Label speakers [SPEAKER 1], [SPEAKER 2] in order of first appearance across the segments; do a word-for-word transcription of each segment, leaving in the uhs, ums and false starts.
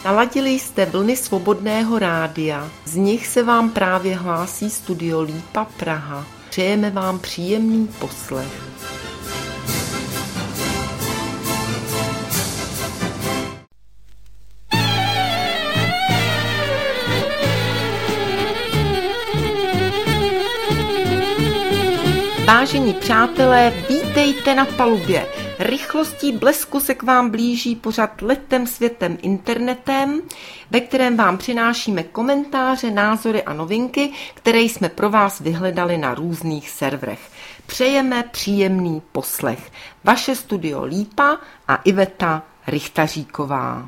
[SPEAKER 1] Naladili jste vlny Svobodného rádia, z nich se vám právě hlásí Studio Lípa Praha. Přejeme vám příjemný poslech. Vážení přátelé, vítejte na palubě. Rychlostí blesku se k vám blíží pořad Letem světem internetem, ve kterém vám přinášíme komentáře, názory a novinky, které jsme pro vás vyhledali na různých serverech. Přejeme příjemný poslech. Vaše Studio Lípa a Iveta Richtaříková.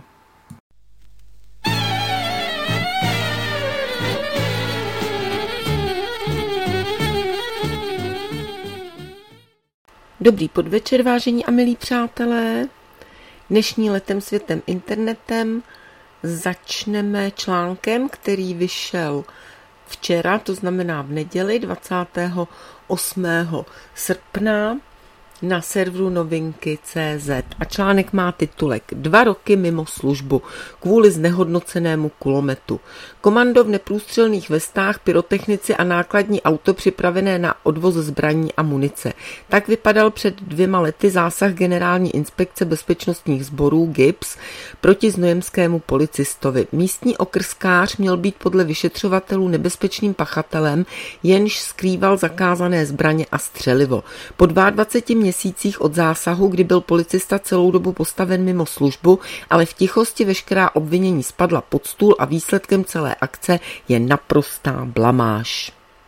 [SPEAKER 1] Dobrý podvečer, vážení a milí přátelé. Dnešní Letem světem internetem začneme článkem, který vyšel včera, to znamená v neděli dvacátého osmého srpna na serveru novinky tečka cé zet. A článek má titulek Dva roky mimo službu kvůli znehodnocenému kulometu. Komando v neprůstřelných vestách, pyrotechnici a nákladní auto připravené na odvoz zbraní a munice. Tak vypadal před dvěma lety zásah Generální inspekce bezpečnostních sborů G I B S proti znojemskému policistovi. Místní okrskář měl být podle vyšetřovatelů nebezpečným pachatelem, jenž skrýval zakázané zbraně a střelivo. Po dvaceti dvou měsících od zásahu, kdy byl policista celou dobu postaven mimo službu, ale v tichosti veškerá obvinění spadla pod stůl a výsledkem celé akce je naprostá blamáž.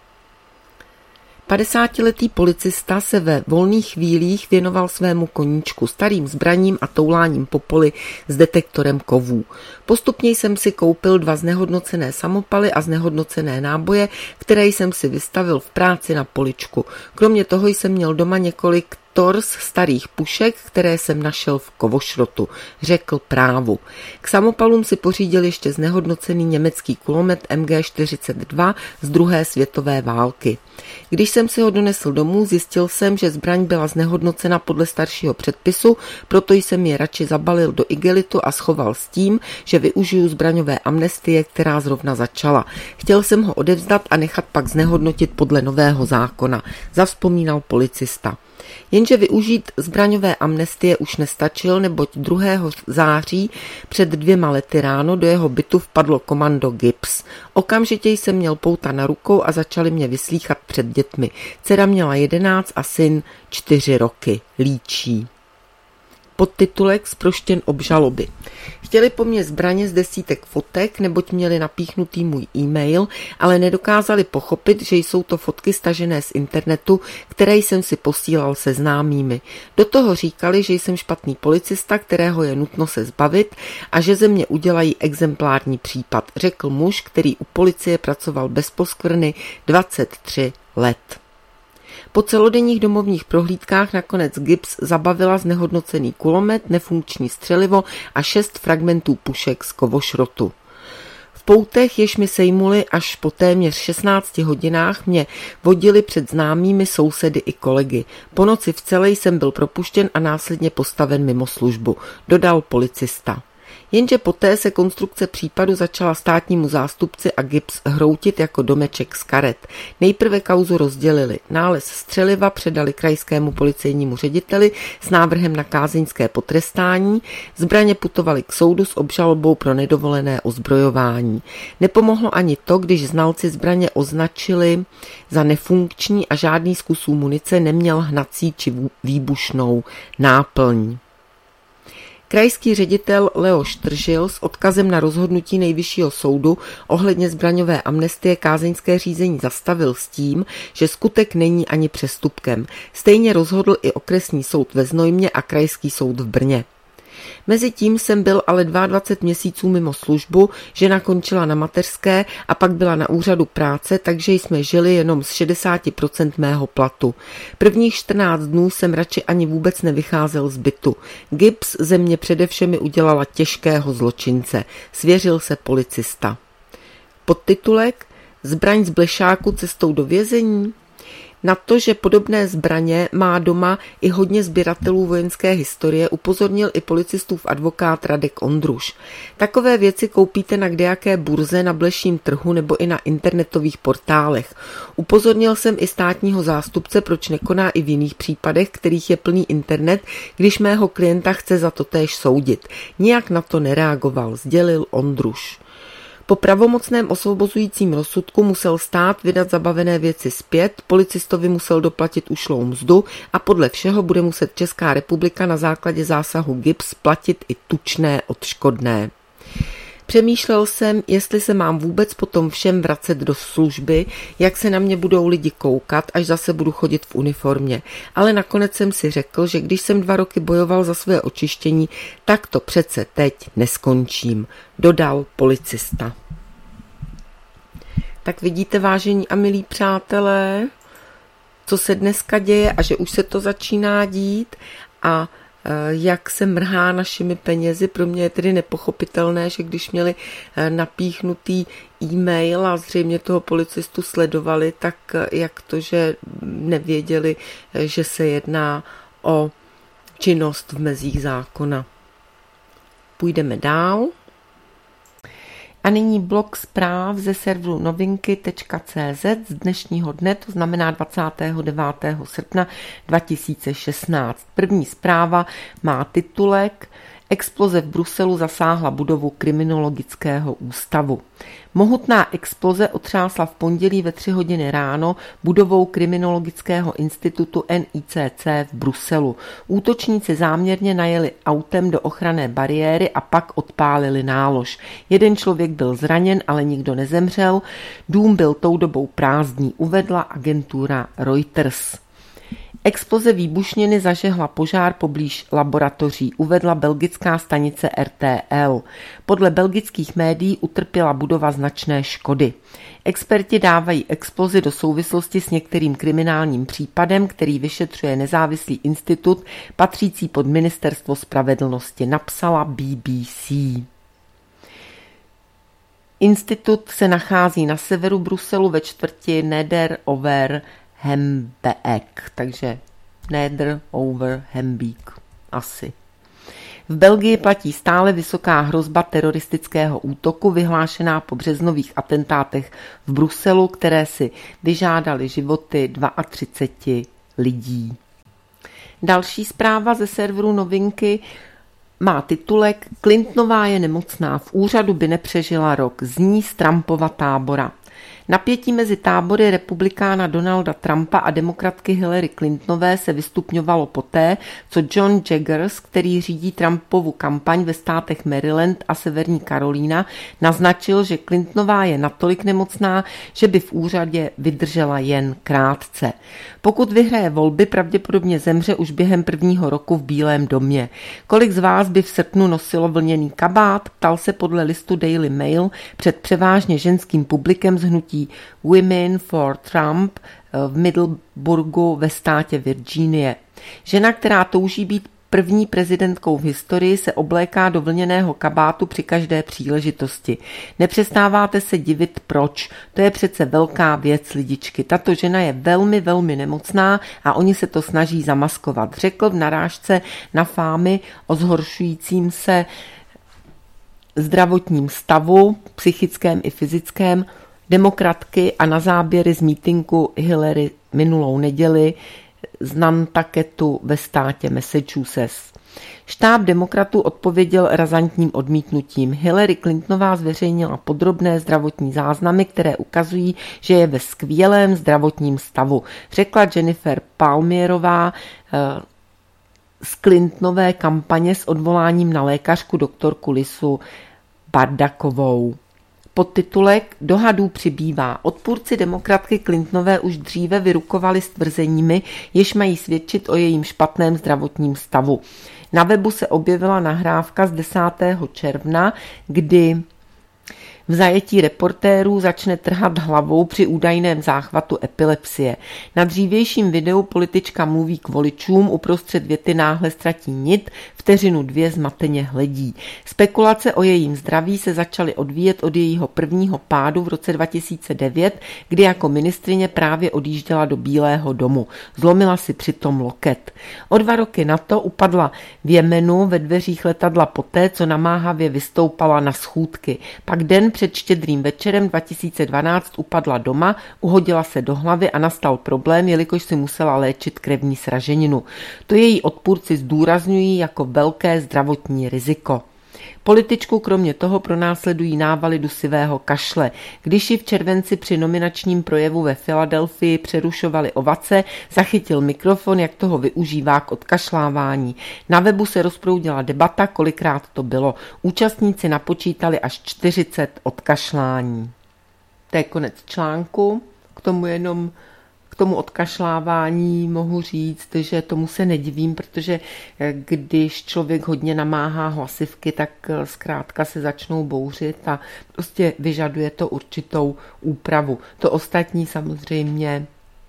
[SPEAKER 1] padesátiletý policista se ve volných chvílích věnoval svému koníčku, starým zbraním a touláním po poli s detektorem kovů. Postupně jsem si koupil dva znehodnocené samopaly a znehodnocené náboje, které jsem si vystavil v práci na poličku. Kromě toho jsem měl doma několik tors starých pušek, které jsem našel v kovošrotu, řekl Právu. K samopalům si pořídil ještě znehodnocený německý kulomet em gé čtyřicet dva z druhé světové války. Když jsem si ho donesl domů, zjistil jsem, že zbraň byla znehodnocena podle staršího předpisu, proto jsem je radši zabalil do igelitu a schoval s tím, že využiju zbraňové amnestie, která zrovna začala. Chtěl jsem ho odevzdat a nechat pak znehodnotit podle nového zákona, zavzpomínal policista. Jenže využít zbraňové amnestie už nestačil, neboť druhého září před dvěma lety ráno do jeho bytu vpadlo komando G I B S. Okamžitě jsem měl pouta na rukou a začali mě vyslýchat před dětmi. Dcera měla jedenáct a syn čtyři roky. Líčí. Podtitulek Zproštěn obžaloby. Chtěli po mně zbraně z desítek fotek, neboť měli napíchnutý můj e-mail, ale nedokázali pochopit, že jsou to fotky stažené z internetu, které jsem si posílal se známými. Do toho říkali, že jsem špatný policista, kterého je nutno se zbavit a že ze mě udělají exemplární případ, řekl muž, který u policie pracoval bez poskvrny dvacet tři let. Po celodenních domovních prohlídkách nakonec G I B S zabavila znehodnocený kulomet, nefunkční střelivo a šest fragmentů pušek z kovošrotu. V poutech, jež mi sejmuli až po téměř šestnácti hodinách, mě vodili před známými sousedy i kolegy. Po noci v celé jsem byl propuštěn a následně postaven mimo službu, dodal policista. Jenže poté se konstrukce případu začala státnímu zástupci a G I B S hroutit jako domeček z karet. Nejprve kauzu rozdělili. Nález střeliva předali krajskému policejnímu řediteli s návrhem na kázeňské potrestání. Zbraně putovaly k soudu s obžalobou pro nedovolené ozbrojování. Nepomohlo ani to, když znalci zbraně označili za nefunkční a žádný z kusů munice neměl hnací či výbušnou náplň. Krajský ředitel Leoš Tržil s odkazem na rozhodnutí Nejvyššího soudu ohledně zbraňové amnestie kázeňské řízení zastavil s tím, že skutek není ani přestupkem. Stejně rozhodl i okresní soud ve Znojmě a krajský soud v Brně. Mezitím jsem byl ale dvacet dva měsíců mimo službu, žena končila na mateřské a pak byla na úřadu práce, takže jsme žili jenom z šedesát procent mého platu. Prvních čtrnáct dnů jsem radši ani vůbec nevycházel z bytu. G I B S ze mě především udělala těžkého zločince, svěřil se policista. Podtitulek Zbraň z blešáku cestou do vězení? Na to, že podobné zbraně má doma i hodně sběratelů vojenské historie, upozornil i policistův advokát Radek Ondruš. Takové věci koupíte na kdejaké burze, na bleším trhu nebo i na internetových portálech. Upozornil jsem i státního zástupce, proč nekoná i v jiných případech, kterých je plný internet, když mého klienta chce za to též soudit. Nijak na to nereagoval, sdělil Ondruš. Po pravomocném osvobozujícím rozsudku musel stát vydat zabavené věci zpět, policistovi musel doplatit ušlou mzdu a podle všeho bude muset Česká republika na základě zásahu G I B S platit i tučné odškodné. Přemýšlel jsem, jestli se mám vůbec potom všem vracet do služby, jak se na mě budou lidi koukat, až zase budu chodit v uniformě. Ale nakonec jsem si řekl, že když jsem dva roky bojoval za své očištění, tak to přece teď neskončím, dodal policista. Tak vidíte, vážení a milí přátelé, co se dneska děje a že už se to začíná dít a jak se mrhá našimi penězi. Pro mě je tedy nepochopitelné, že když měli napíchnutý e-mail a zřejmě toho policistu sledovali, tak jak to, že nevěděli, že se jedná o činnost v mezích zákona. Půjdeme dál. A nyní blok zpráv ze serveru novinky tečka cé zet z dnešního dne, to znamená dvacátého devátého srpna dva tisíce šestnáct. První zpráva má titulek Exploze v Bruselu zasáhla budovu kriminologického ústavu. Mohutná exploze otřásla v pondělí ve tři hodiny ráno budovou kriminologického institutu N I C C v Bruselu. Útočníci záměrně najeli autem do ochranné bariéry a pak odpálili nálož. Jeden člověk byl zraněn, ale nikdo nezemřel. Dům byl tou dobou prázdný, uvedla agentura Reuters. Exploze výbušniny zažehla požár poblíž laboratoří, uvedla belgická stanice R T L. Podle belgických médií utrpěla budova značné škody. Experti dávají explozi do souvislosti s některým kriminálním případem, který vyšetřuje nezávislý institut patřící pod Ministerstvo spravedlnosti, napsala B B C. Institut se nachází na severu Bruselu ve čtvrti Neder-over Hembeek, takže Neder over Hembeek asi. V Belgii platí stále vysoká hrozba teroristického útoku vyhlášená po březnových atentátech v Bruselu, které si vyžádaly životy třicet dva lidí. Další zpráva ze serveru novinky má titulek Clintonová je nemocná, v úřadu by nepřežila rok, zní z Trumpova tábora. Napětí mezi tábory republikána Donalda Trumpa a demokratky Hillary Clintonové se vystupňovalo poté, co John Jaggers, který řídí Trumpovu kampaň ve státech Maryland a Severní Karolína, naznačil, že Clintonová je natolik nemocná, že by v úřadě vydržela jen krátce. Pokud vyhraje volby, pravděpodobně zemře už během prvního roku v Bílém domě. Kolik z vás by v srpnu nosilo vlněný kabát? Ptal se podle listu Daily Mail před převážně ženským publikem z hnutí Women for Trump v Middleburgu ve státě Virginie. Žena, která touží být první prezidentkou v historii, se obléká do vlněného kabátu při každé příležitosti. Nepřestáváte se divit, proč. To je přece velká věc, lidičky. Tato žena je velmi, velmi nemocná a oni se to snaží zamaskovat, řekl v narážce na fámy o zhoršujícím se zdravotním stavu, psychickém i fyzickém, demokratky a na záběry z mítinku Hillary minulou neděli z Nantucketu ve státě Massachusetts. Štáb demokratů odpověděl razantním odmítnutím. Hillary Clintonová zveřejnila podrobné zdravotní záznamy, které ukazují, že je ve skvělém zdravotním stavu, řekla Jennifer Palmierová z Clintonové kampaně s odvoláním na lékařku doktorku Lisu Bardakovou. Podtitulek Dohadů přibývá. Odpůrci demokratky Clintonové už dříve vyrukovali s tvrzeními, jež mají svědčit o jejím špatném zdravotním stavu. Na webu se objevila nahrávka z desátého června, kdy V zajetí reportérů začne trhat hlavou při údajném záchvatu epilepsie. Na dřívějším videu politička mluví k voličům, uprostřed věty náhle ztratí nit, vteřinu dvě zmateně hledí. Spekulace o jejím zdraví se začaly odvíjet od jejího prvního pádu v roce dva tisíce devět, kdy jako ministryně právě odjížděla do Bílého domu. Zlomila si přitom loket. O dva roky na to upadla v Jemenu ve dveřích letadla poté, co namáhavě vystoupala na schůdky. Pak den před Štědrým večerem dva tisíce dvanáct upadla doma, uhodila se do hlavy a nastal problém, jelikož si musela léčit krevní sraženinu. To její odpůrci zdůrazňují jako velké zdravotní riziko. Političku kromě toho pronásledují návaly dusivého kašle. Když ji v červenci při nominačním projevu ve Filadelfii přerušovali ovace, zachytil mikrofon, jak toho využívá k odkašlávání. Na webu se rozproudila debata, kolikrát to bylo. Účastníci napočítali až čtyřicet odkašlání. To je konec článku, k tomu jenom K tomu odkašlávání mohu říct, že tomu se nedivím, protože když člověk hodně namáhá hlasivky, tak zkrátka se začnou bouřit a prostě vyžaduje to určitou úpravu. To ostatní samozřejmě,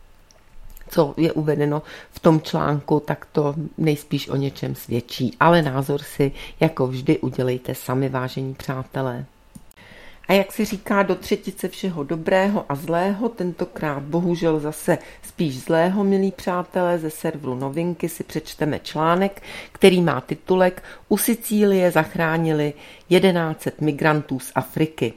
[SPEAKER 1] co je uvedeno v tom článku, tak to nejspíš o něčem svědčí. Ale názor si jako vždy udělejte sami, vážení přátelé. A jak se říká, do třetice všeho dobrého a zlého, tentokrát bohužel zase spíš zlého, milí přátelé, ze serveru Novinky si přečteme článek, který má titulek U Sicílie zachránili tisíc sto migrantů z Afriky.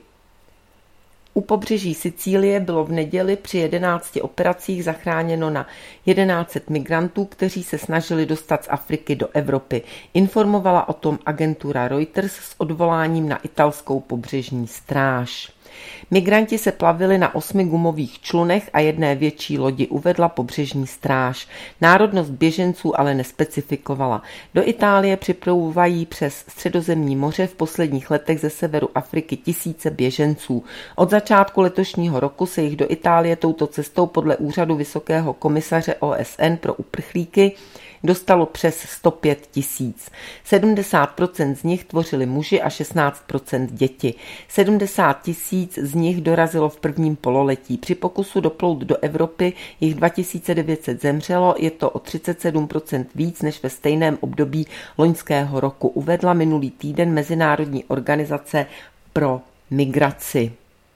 [SPEAKER 1] U pobřeží Sicílie bylo v neděli při jedenácti operacích zachráněno na tisíc sto migrantů, kteří se snažili dostat z Afriky do Evropy. Informovala o tom agentura Reuters s odvoláním na italskou pobřežní stráž. Migranti se plavili na osmi gumových člunech a jedné větší lodi, uvedla pobřežní stráž. Národnost běženců ale nespecifikovala. Do Itálie připlouvají přes Středozemní moře v posledních letech ze severu Afriky tisíce běženců. Od začátku letošního roku se jich do Itálie touto cestou podle úřadu Vysokého komisaře O S N pro uprchlíky dostalo přes sto pět tisíc. sedmdesát procent z nich tvořili muži a šestnáct procent děti. sedmdesát tisíc z nich dorazilo v prvním pololetí. Při pokusu doplout do Evropy jich dva tisíce devět set zemřelo, je to o třicet sedm procent víc než ve stejném období loňského roku, uvedla minulý týden Mezinárodní organizace pro migraci.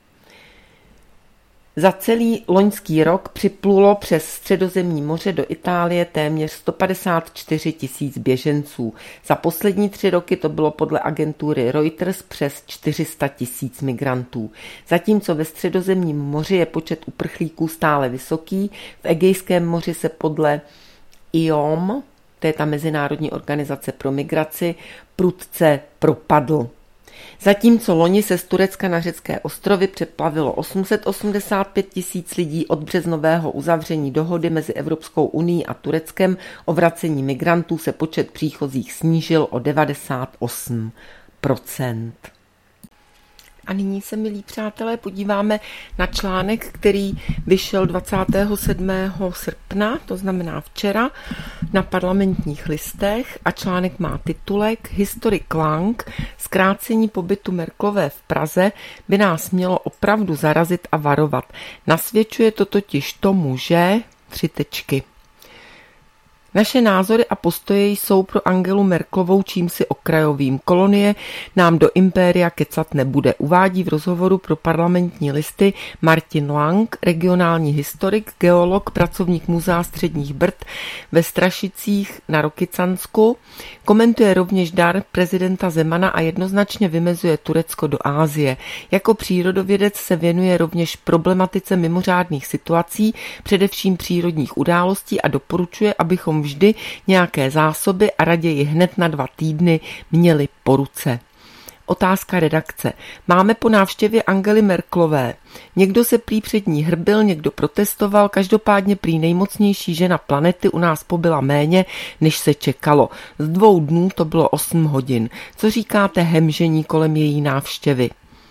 [SPEAKER 1] Za celý loňský rok připlulo přes Středozemní moře do Itálie téměř sto padesát čtyři tisíc běženců. Za poslední tři roky to bylo podle agentury Reuters přes čtyři sta tisíc migrantů. Zatímco ve Středozemním moři je počet uprchlíků stále vysoký, v Egejském moři se podle I O M, to je ta Mezinárodní organizace pro migraci, prudce propadl. Zatímco loni se z Turecka na řecké ostrovy přeplavilo osm set osmdesát pět tisíc lidí od březnového uzavření dohody mezi Evropskou unií a Tureckem o vracení migrantů, se počet příchozích snížil o devadesát osm procent. A nyní se, milí přátelé, podíváme na článek, který vyšel dvacátého sedmého srpna, to znamená včera, na Parlamentních listech, a článek má titulek Historic Lang, zkrácení pobytu Merkelové v Praze by nás mělo opravdu zarazit a varovat. Nasvědčuje to totiž tomu, že... Tři tečky. Naše názory a postoje jsou pro Angelu Merkelovou čímsi okrajovým. Kolonie nám do impéria kecat nebude, uvádí v rozhovoru pro Parlamentní listy Martin Lang, regionální historik, geolog, pracovník Muzea středních Brd ve Strašicích na Rokycansku. Komentuje rovněž dar prezidenta Zemana a jednoznačně vymezuje Turecko do Asie. Jako přírodovědec se věnuje rovněž problematice mimořádných situací, především přírodních událostí, a doporučuje, abychom vždy nějaké zásoby a raději hned na dva týdny měli po ruce. Otázka redakce. Máme po návštěvě Angely Merkelové. Někdo se prý před ní hrbil, někdo protestoval, každopádně prý nejmocnější žena planety u nás pobyla méně, než se čekalo. Z dvou dnů to bylo osm hodin. Co říkáte hemžení kolem její návštěvy?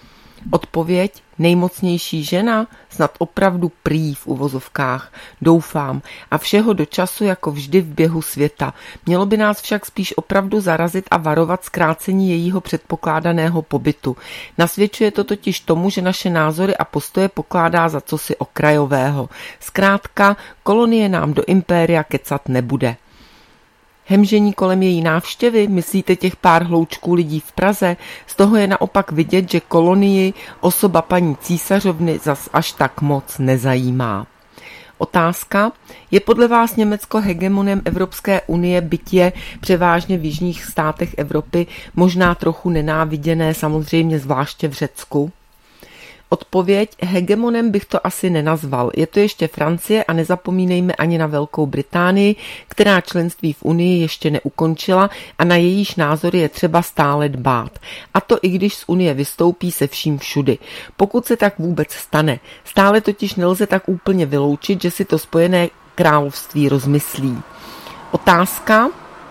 [SPEAKER 1] Odpověď: nejmocnější žena, snad opravdu prý v uvozovkách, doufám, a všeho do času jako vždy v běhu světa. Mělo by nás však spíš opravdu zarazit a varovat zkrácení jejího předpokládaného pobytu. Nasvědčuje to totiž tomu, že naše názory a postoje pokládá za cosi okrajového. Zkrátka, kolonie nám do impéria kecat nebude. Hemžení kolem její návštěvy, myslíte těch pár hloučků lidí v Praze? Z toho je naopak vidět, že kolonii osoba paní císařovny zas až tak moc nezajímá. Otázka: je podle vás Německo hegemonem Evropské unie, byť je převážně v jižních státech Evropy možná trochu nenáviděné, samozřejmě zvláště v Řecku? Odpověď: hegemonem bych to asi nenazval. Je to ještě Francie a nezapomínejme ani na Velkou Británii, která členství v Unii ještě neukončila a na jejíž názory je třeba stále dbát. A to i když z Unie vystoupí se vším všudy. Pokud se tak vůbec stane. Stále totiž nelze tak úplně vyloučit, že si to Spojené království rozmyslí. Otázka: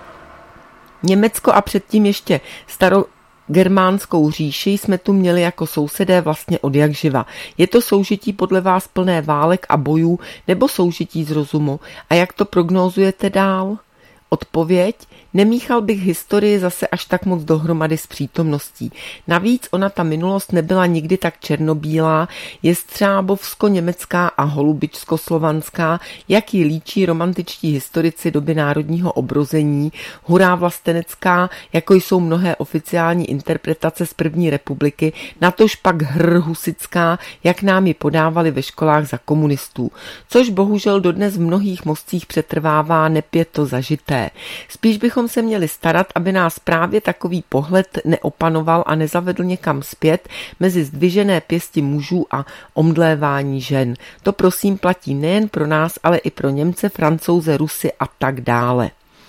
[SPEAKER 1] Německo a předtím ještě staro Germánskou říši jsme tu měli jako sousedé vlastně odjakživa. Je to soužití podle vás plné válek a bojů nebo soužití z rozumu? A jak to prognózujete dál? Odpověď: nemíchal bych historii zase až tak moc dohromady s přítomností. Navíc ona ta minulost nebyla nikdy tak černobílá, je střábovsko-německá a holubičsko-slovanská, jak ji líčí romantičtí historici doby národního obrození, hurá vlastenecká, jako jsou mnohé oficiální interpretace z první republiky, natož pak hr husická, jak nám ji podávali ve školách za komunistů. Což bohužel dodnes v mnohých mostcích přetrvává, neb je to zažité. Spíš bychom se měli starat, aby nás právě takový pohled neopanoval a nezavedl někam zpět mezi zdvižené pěsti mužů a omdlévání žen. To prosím platí nejen pro nás, ale i pro Němce, Francouze, Rusy a tak dále.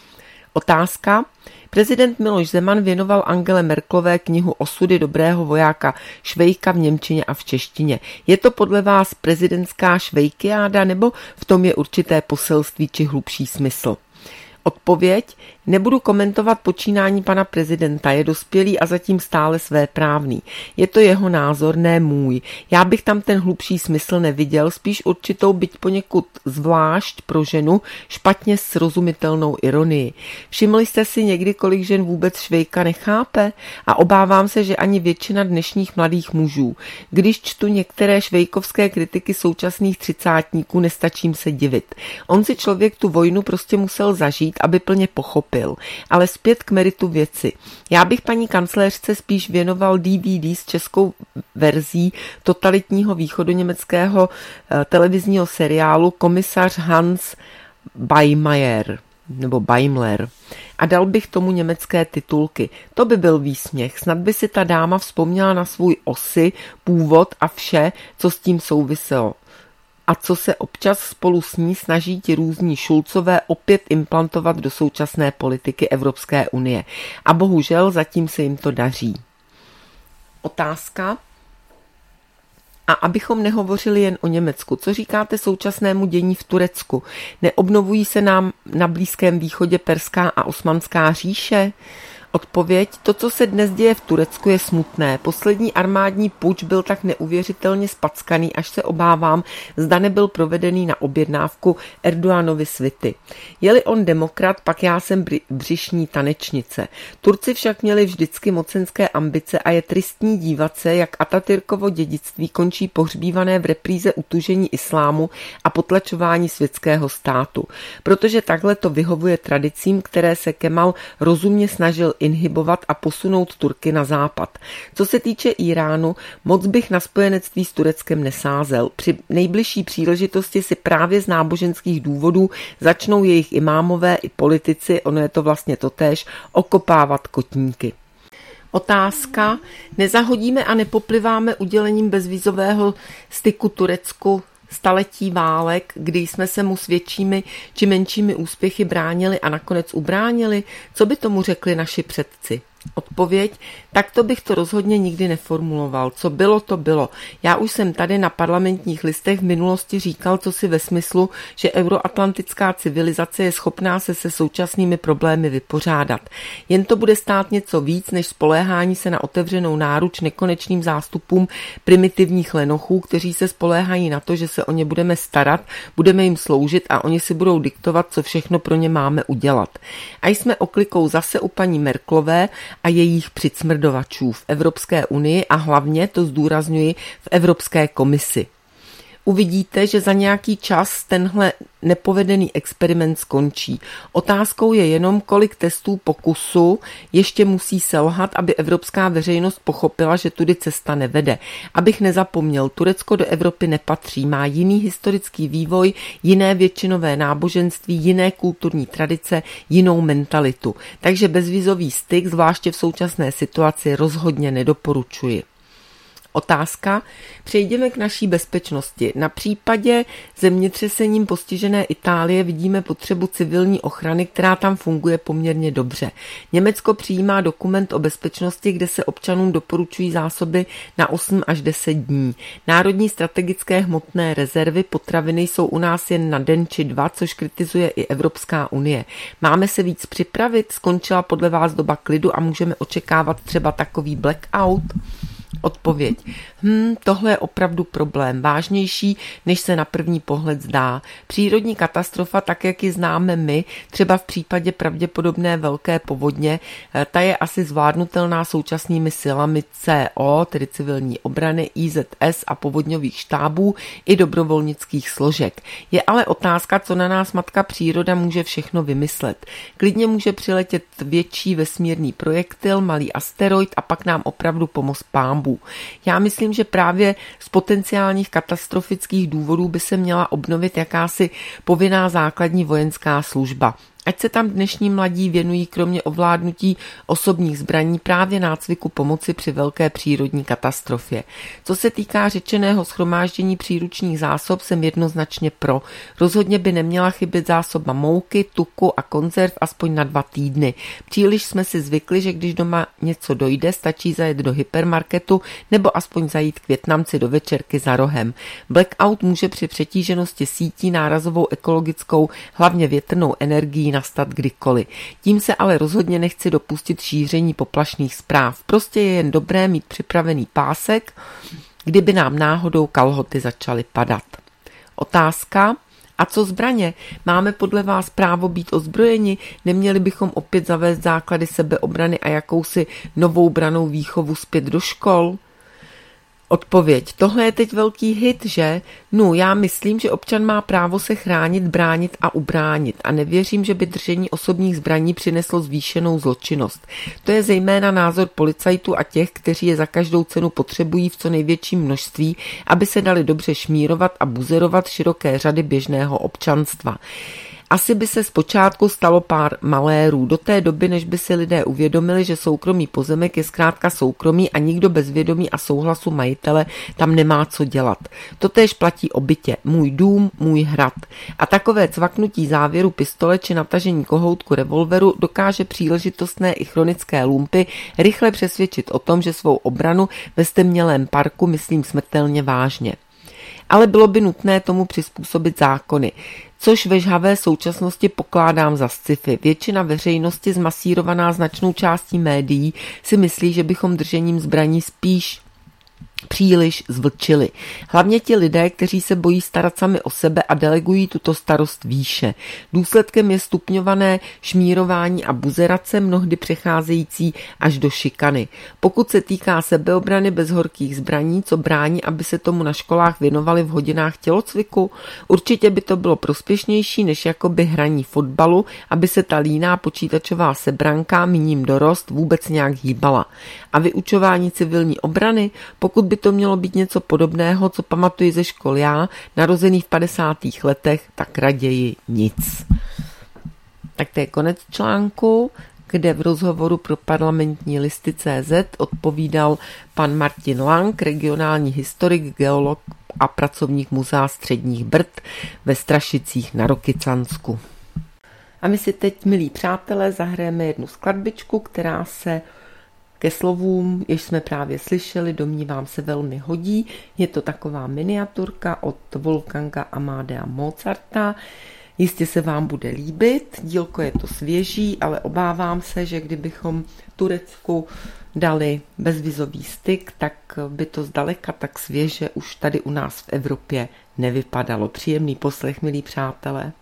[SPEAKER 1] Otázka: prezident Miloš Zeman věnoval Angele Merkelové knihu Osudy dobrého vojáka Švejka v němčině a v češtině. Je to podle vás prezidentská švejkiáda nebo v tom je určité poselství či hlubší smysl? Odpověď: nebudu komentovat počínání pana prezidenta, je dospělý a zatím stále svéprávný. Je to jeho názor, ne můj. Já bych tam ten hlubší smysl neviděl, spíš určitou, byť poněkud zvlášť pro ženu, špatně srozumitelnou ironii. Všimli jste si někdy, kolik žen vůbec Švejka nechápe? A obávám se, že ani většina dnešních mladých mužů. Když čtu některé švejkovské kritiky současných třicátníků, nestačím se divit. On si člověk tu vojnu prostě musel zažít, aby plně pochopil. Ale zpět k meritu věci. Já bych paní kancléřce spíš věnoval D V D s českou verzí totalitního východoněmeckého televizního seriálu Komisař Hans Beimler nebo Beimler. A dal bych tomu německé titulky. To by byl výsměch. Snad by si ta dáma vzpomněla na svůj osy, původ a vše, co s tím souviselo. A co se občas spolu s ní snaží ti různí Šulcové opět implantovat do současné politiky Evropské unie. A bohužel zatím se jim to daří. Otázka: a abychom nehovořili jen o Německu, co říkáte současnému dění v Turecku? Neobnovují se nám na Blízkém východě Perská a Osmanská říše? Odpověď: to, co se dnes děje v Turecku, je smutné. Poslední armádní puč byl tak neuvěřitelně spackaný, až se obávám, zda nebyl provedený na objednávku Erdoganovi svity. Je-li on demokrat, pak já jsem břišní tanečnice. Turci však měli vždycky mocenské ambice a je tristní dívat se, jak Atatürkovo dědictví končí pohřbívané v repríze utužení islámu a potlačování světského státu. Protože takhle to vyhovuje tradicím, které se Kemal rozumně snažil inhibovat a posunout Turky na západ. Co se týče Iránu, moc bych na spojenectví s Tureckem nesázel. Při nejbližší příležitosti si právě z náboženských důvodů začnou jejich imámové i politici, ono je to vlastně totéž, okopávat kotníky. Otázka: nezahodíme a nepopliváme udělením bezvízového styku Turecku staletí válek, kdy jsme se mu s většími či menšími úspěchy bránili a nakonec ubránili? Co by tomu řekli naši předci? Odpověď, tak to bych to rozhodně nikdy neformuloval. Co bylo, to bylo. Já už jsem tady na Parlamentních listech v minulosti říkal, co si ve smyslu, že euroatlantická civilizace je schopná se se současnými problémy vypořádat. Jen to bude stát něco víc, než spoléhání se na otevřenou náruč nekonečným zástupům primitivních lenochů, kteří se spoléhají na to, že se o ně budeme starat, budeme jim sloužit a oni si budou diktovat, co všechno pro ně máme udělat. A jsme oklikou zase u paní Merkelové a jejich přicmrdovačů v Evropské unii a hlavně, to zdůrazňuji, v Evropské komisi. Uvidíte, že za nějaký čas tenhle nepovedený experiment skončí. Otázkou je jenom, kolik testů pokusu ještě musí selhat, aby evropská veřejnost pochopila, že tudy cesta nevede. Abych nezapomněl, Turecko do Evropy nepatří, má jiný historický vývoj, jiné většinové náboženství, jiné kulturní tradice, jinou mentalitu. Takže bezvízový styk, zvláště v současné situaci, rozhodně nedoporučuji. Otázka. Přejdeme k naší bezpečnosti. Na případě zemětřesením postižené Itálie vidíme potřebu civilní ochrany, která tam funguje poměrně dobře. Německo přijímá dokument o bezpečnosti, kde se občanům doporučují zásoby na osm až deset dní. Národní strategické hmotné rezervy potraviny jsou u nás jen na den či dva, což kritizuje i Evropská unie. Máme se víc připravit? Skončila podle vás doba klidu a můžeme očekávat třeba takový blackout? Odpověď. Hm, tohle je opravdu problém, vážnější, než se na první pohled zdá. Přírodní katastrofa, tak jak ji známe my, třeba v případě pravděpodobné velké povodně, ta je asi zvládnutelná současnými silami C O, tedy civilní obrany, I Z S a povodňových štábů i dobrovolnických složek. Je ale otázka, co na nás matka příroda může všechno vymyslet. Klidně může přiletět větší vesmírný projektil, malý asteroid a pak nám opravdu pomoct pánbů. Já myslím, že právě z potenciálních katastrofických důvodů by se měla obnovit jakási povinná základní vojenská služba. Ať se tam dnešní mladí věnují kromě ovládnutí osobních zbraní právě nácviku pomoci při velké přírodní katastrofě. Co se týká řečeného shromáždění příručních zásob, jsem jednoznačně pro. Rozhodně by neměla chybět zásoba mouky, tuku a konzerv aspoň na dva týdny. Příliš jsme si zvykli, že když doma něco dojde, stačí zajet do hypermarketu nebo aspoň zajít k Vietnamci do večerky za rohem. Blackout může při přetíženosti sítí nárazovou ekologickou, hlavně větrnou energií nastat kdykoliv. Tím se ale rozhodně nechci dopustit šíření poplašných zpráv. Prostě je jen dobré mít připravený pásek, kdyby nám náhodou kalhoty začaly padat. Otázka. A co zbraně? Máme podle vás právo být ozbrojeni? Neměli bychom opět zavést základy sebeobrany a jakousi novou branou výchovu zpět do škol? Odpověď. Tohle je teď velký hit, že? No, já myslím, že občan má právo se chránit, bránit a ubránit a nevěřím, že by držení osobních zbraní přineslo zvýšenou zločinnost. To je zejména názor policajtů a těch, kteří je za každou cenu potřebují v co největším množství, aby se dali dobře šmírovat a buzerovat široké řady běžného občanstva. Asi by se zpočátku stalo pár malérů, do té doby, než by si lidé uvědomili, že soukromý pozemek je zkrátka soukromý a nikdo bez vědomí a souhlasu majitele tam nemá co dělat. Totéž platí o bytě. Můj dům, můj hrad. A takové cvaknutí závěru pistole či natažení kohoutku revolveru dokáže příležitostné i chronické lumpy rychle přesvědčit o tom, že svou obranu ve stemnělém parku myslím smrtelně vážně. Ale bylo by nutné tomu přizpůsobit zákony, což ve žhavé současnosti pokládám za sci-fi. Většina veřejnosti, zmasírovaná značnou částí médií, si myslí, že bychom držením zbraní spíš příliš zvlčili. Hlavně ti lidé, kteří se bojí starat sami o sebe a delegují tuto starost výše. Důsledkem je stupňované šmírování a buzerace, mnohdy přecházející až do šikany. Pokud se týká sebeobrany bez horkých zbraní, co brání, aby se tomu na školách věnovali v hodinách tělocviku, určitě by to bylo prospěšnější, než jakoby hraní fotbalu, aby se ta líná počítačová sebranka, míním dorost, vůbec nějak hýbala. A vyučování civilní obrany, pokud by to mělo být něco podobného, co pamatuji ze škol já, narozený v padesátých letech, tak raději nic. Tak to je konec článku, kde v rozhovoru pro parlamentní listy tečka cé zet odpovídal pan Martin Lang, regionální historik, geolog a pracovník Muzea středních Brd ve Strašicích na Rokycansku. A my si teď, milí přátelé, zahrajeme jednu skladbičku, která se ke slovům, jež jsme právě slyšeli, domnívám se velmi hodí. Je to taková miniaturka od Wolfganga Amadea Mozarta. Jistě se vám bude líbit, dílko je to svěží, ale obávám se, že kdybychom Turecku dali bezvizový styk, tak by to zdaleka tak svěže už tady u nás v Evropě nevypadalo. Příjemný poslech, milí přátelé.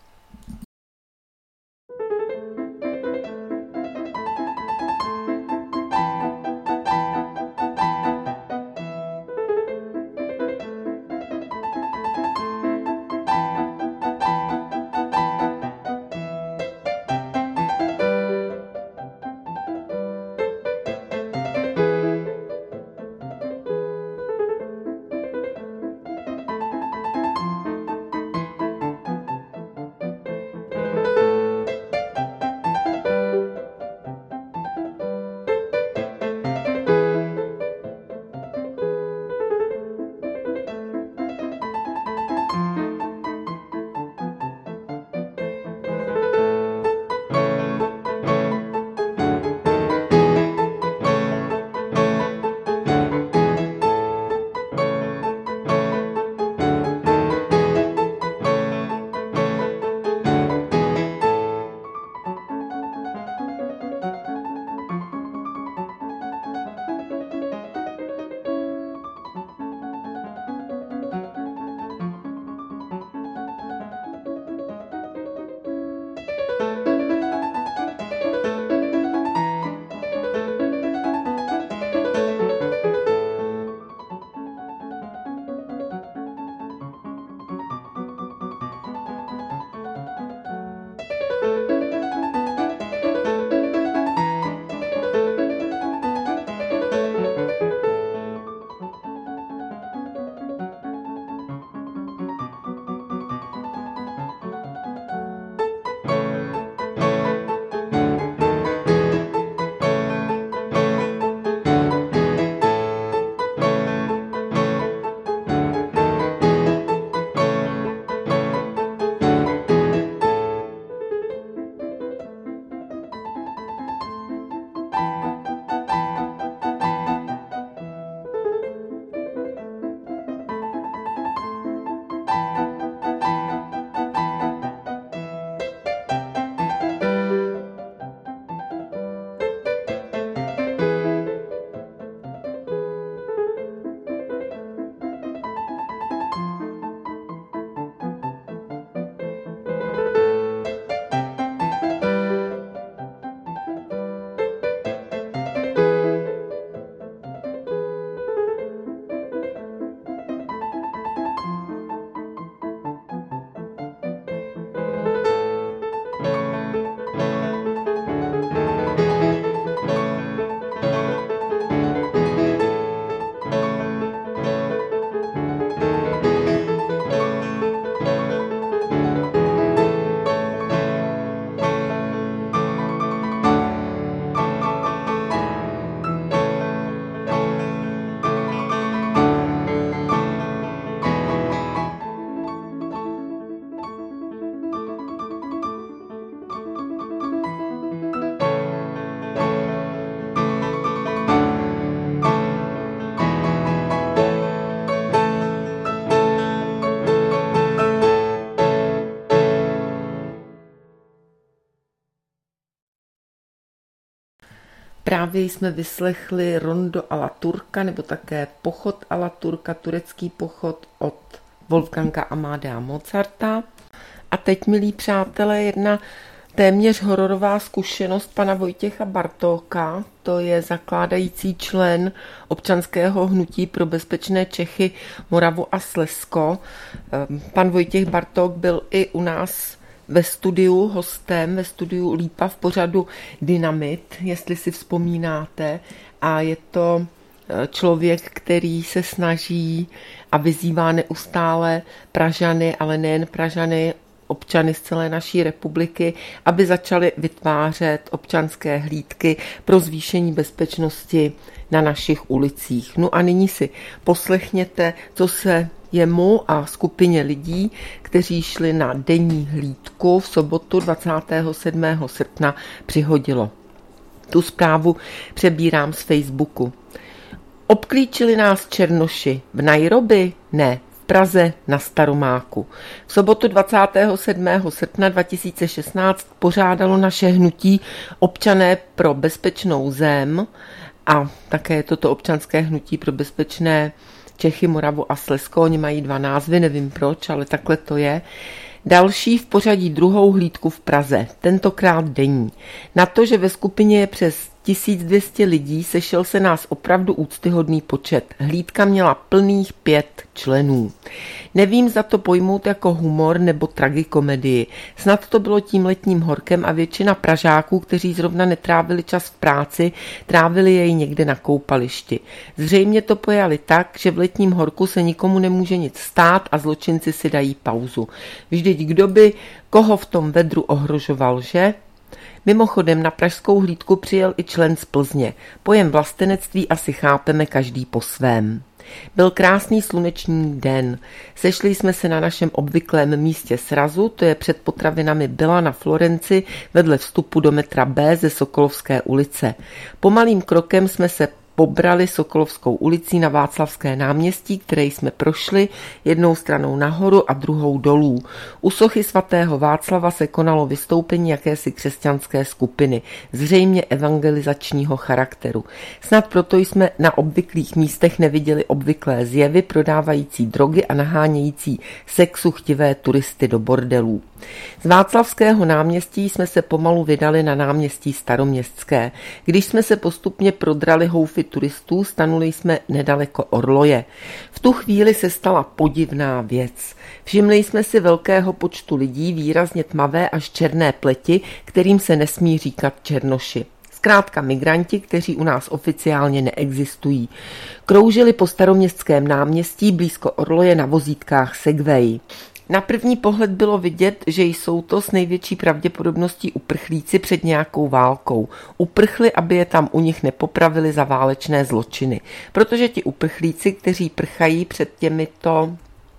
[SPEAKER 1] Právě jsme vyslechli Rondo alla Turca, nebo také Pochod alla Turca, turecký pochod od Wolfganga Amadea Mozarta. A teď, milí přátelé, jedna téměř hororová zkušenost pana Vojtěcha Bartóka, to je zakládající člen občanského hnutí pro bezpečné Čechy, Moravu a Slezsko. Pan Vojtěch Bartók byl i u nás ve studiu hostem, ve studiu Lípa v pořadu Dynamit, jestli si vzpomínáte. A je to člověk, který se snaží a vyzývá neustále Pražany, ale nejen Pražany, občany z celé naší republiky, aby začali vytvářet občanské hlídky pro zvýšení bezpečnosti na našich ulicích. No a nyní si poslechněte, co se jemu a skupině lidí, kteří šli na denní hlídku v sobotu dvacátého sedmého srpna, přihodilo. Tu zprávu přebírám z Facebooku. Obklíčili nás černoši v Nairobi? Ne, v Praze na Staromáku. V sobotu dvacátého sedmého srpna dva tisíce šestnáct pořádalo naše hnutí Občané pro bezpečnou zem a také toto občanské hnutí pro bezpečné Čechy, Moravu a Slezsko. Oni mají dva názvy, nevím proč, ale takhle to je. Další v pořadí druhou hlídku v Praze, tentokrát denní. Na to, že ve skupině je přes tisíc dvě stě lidí, sešel se nás opravdu úctyhodný počet. Hlídka měla plných pět členů. Nevím, zda to pojmout jako humor nebo tragikomedii. Snad to bylo tím letním horkem a většina Pražáků, kteří zrovna netrávili čas v práci, trávili jej někde na koupališti. Zřejmě to pojali tak, že v letním horku se nikomu nemůže nic stát a zločinci si dají pauzu. Vždyť kdo by koho v tom vedru ohrožoval, že? Mimochodem na pražskou hlídku přijel i člen z Plzně. Pojem vlastenectví asi chápeme každý po svém. Byl krásný sluneční den. Sešli jsme se na našem obvyklém místě srazu, to je před potravinami Byla na Florenci vedle vstupu do metra B ze Sokolovské ulice. Pomalým krokem jsme se pobrali Sokolovskou ulicí na Václavské náměstí, které jsme prošli jednou stranou nahoru a druhou dolů. U sochy svatého Václava se konalo vystoupení jakési křesťanské skupiny, zřejmě evangelizačního charakteru. Snad proto jsme na obvyklých místech neviděli obvyklé zjevy prodávající drogy a nahánějící sexu chtivé turisty do bordelů. Z Václavského náměstí jsme se pomalu vydali na náměstí Staroměstské. Když jsme se postupně prodrali houfy turistů, stanuli jsme nedaleko Orloje. V tu chvíli se stala podivná věc. Všimli jsme si velkého počtu lidí, výrazně tmavé až černé pleti, kterým se nesmí říkat černoši. Zkrátka migranti, kteří u nás oficiálně neexistují. Kroužili po Staroměstském náměstí blízko Orloje na vozítkách Segway. Na první pohled bylo vidět, že jsou to s největší pravděpodobností uprchlíci před nějakou válkou. Uprchli, aby je tam u nich nepopravili za válečné zločiny. Protože ti uprchlíci, kteří prchají před těmito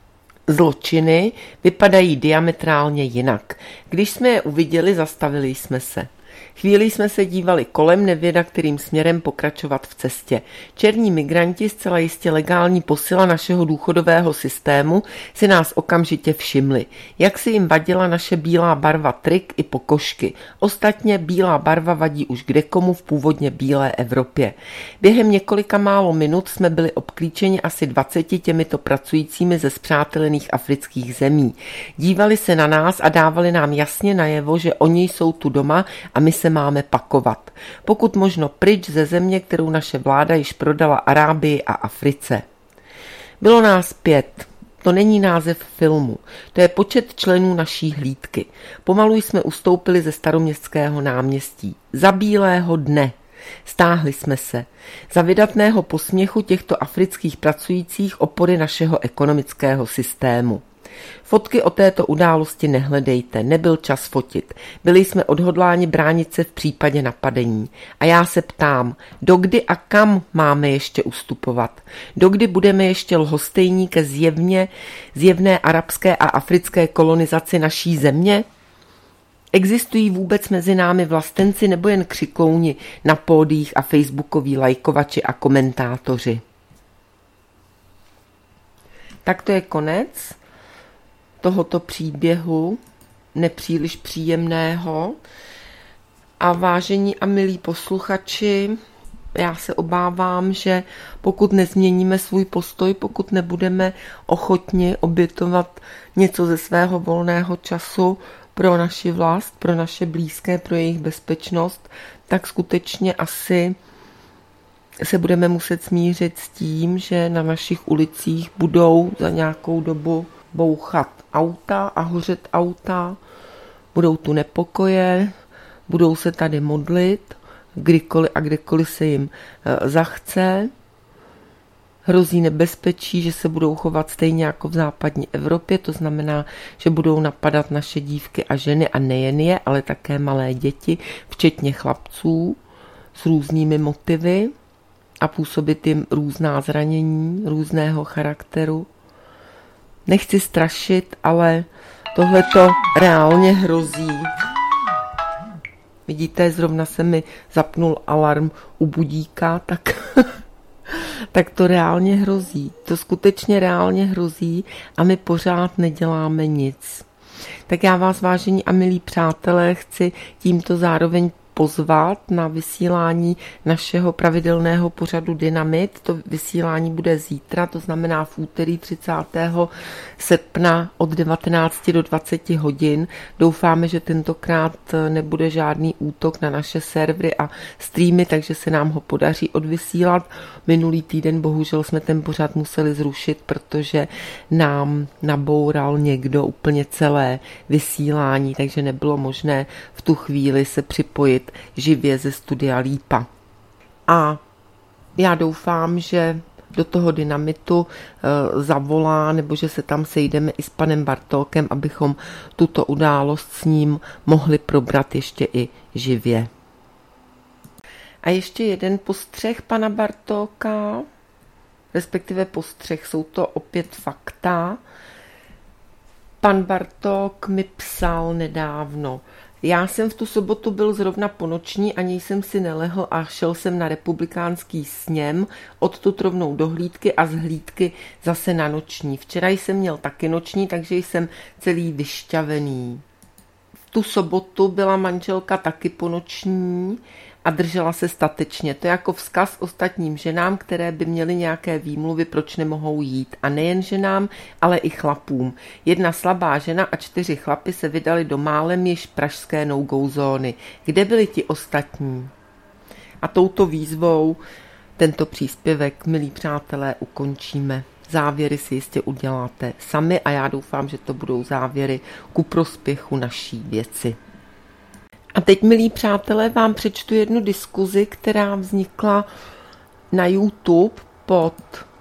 [SPEAKER 1] zločiny, vypadají diametrálně jinak. Když jsme je uviděli, zastavili jsme se. Chvíli jsme se dívali kolem, nevěda, kterým směrem pokračovat v cestě. Černí migranti, zcela jistě legální posila našeho důchodového systému, si nás okamžitě všimli. Jak si jim vadila naše bílá barva trik i pokožky. Ostatně bílá barva vadí už kdekomu v původně bílé Evropě. Během několika málo minut jsme byli obklíčeni asi dvaceti těmito pracujícími ze spřátelených afrických zemí. Dívali se na nás a dávali nám jasně najevo, že oni jsou tu doma a my se máme pakovat. Pokud možno pryč ze země, kterou naše vláda již prodala Arábii a Africe. Bylo nás pět. To není název filmu. To je počet členů naší hlídky. Pomalu jsme ustoupili ze Staroměstského náměstí. Za bílého dne. Stáhli jsme se. Za vydatného posměchu těchto afrických pracujících opory našeho ekonomického systému. Fotky o této události nehledejte, nebyl čas fotit. Byli jsme odhodláni bránit se v případě napadení. A já se ptám, dokdy a kam máme ještě ustupovat? Dokdy budeme ještě lhostejní ke zjevně, zjevné arabské a africké kolonizaci naší země? Existují vůbec mezi námi vlastenci nebo jen křikouni na pódiích a facebookoví lajkovači a komentátoři? Tak to je konec tohoto příběhu, nepříliš příjemného. A vážení a milí posluchači, já se obávám, že pokud nezměníme svůj postoj, pokud nebudeme ochotni obětovat něco ze svého volného času pro naši vlast, pro naše blízké, pro jejich bezpečnost, tak skutečně asi se budeme muset smířit s tím, že na našich ulicích budou za nějakou dobu bouchat auta a hořet auta, budou tu nepokoje, budou se tady modlit, kdykoliv a kdekoliv se jim zachce. Hrozí nebezpečí, že se budou chovat stejně jako v západní Evropě, to znamená, že budou napadat naše dívky a ženy a nejen je, ale také malé děti, včetně chlapců s různými motivy a působit jim různá zranění, různého charakteru. Nechci strašit, ale tohleto reálně hrozí. Vidíte, zrovna se mi zapnul alarm u budíka, tak, tak to reálně hrozí. To skutečně reálně hrozí a my pořád neděláme nic. Tak já vás, vážení a milí přátelé, chci tímto zároveň pozvat na vysílání našeho pravidelného pořadu Dynamit. To vysílání bude zítra, to znamená v úterý třicátého srpna od devatenácti do dvaceti hodin. Doufáme, že tentokrát nebude žádný útok na naše servery a streamy, takže se nám ho podaří odvysílat. Minulý týden bohužel jsme ten pořad museli zrušit, protože nám naboural někdo úplně celé vysílání, takže nebylo možné v tu chvíli se připojit živě ze studia Lípa. A já doufám, že do toho Dynamitu e, zavolá, nebo že se tam sejdeme i s panem Bartókem, abychom tuto událost s ním mohli probrat ještě i živě. A ještě jeden postřeh pana Bartóka, respektive postřeh, jsou to opět fakta. Pan Bartók mi psal nedávno: já jsem v tu sobotu byl zrovna po noční, ani jsem si nelehl a šel jsem na republikánský sněm, odtud rovnou do hlídky a z hlídky zase na noční. Včera jsem měl taky noční, takže jsem celý vyšťavený. V tu sobotu byla manželka taky po noční a držela se statečně. To je jako vzkaz ostatním ženám, které by měly nějaké výmluvy, proč nemohou jít. A nejen ženám, ale i chlapům. Jedna slabá žena a čtyři chlapy se vydali do málem již pražské no-go zóny. Kde byli ti ostatní? A touto výzvou tento příspěvek, milí přátelé, ukončíme. Závěry si jistě uděláte sami a já doufám, že to budou závěry ku prospěchu naší věci. A teď, milí přátelé, vám přečtu jednu diskuzi, která vznikla na YouTube pod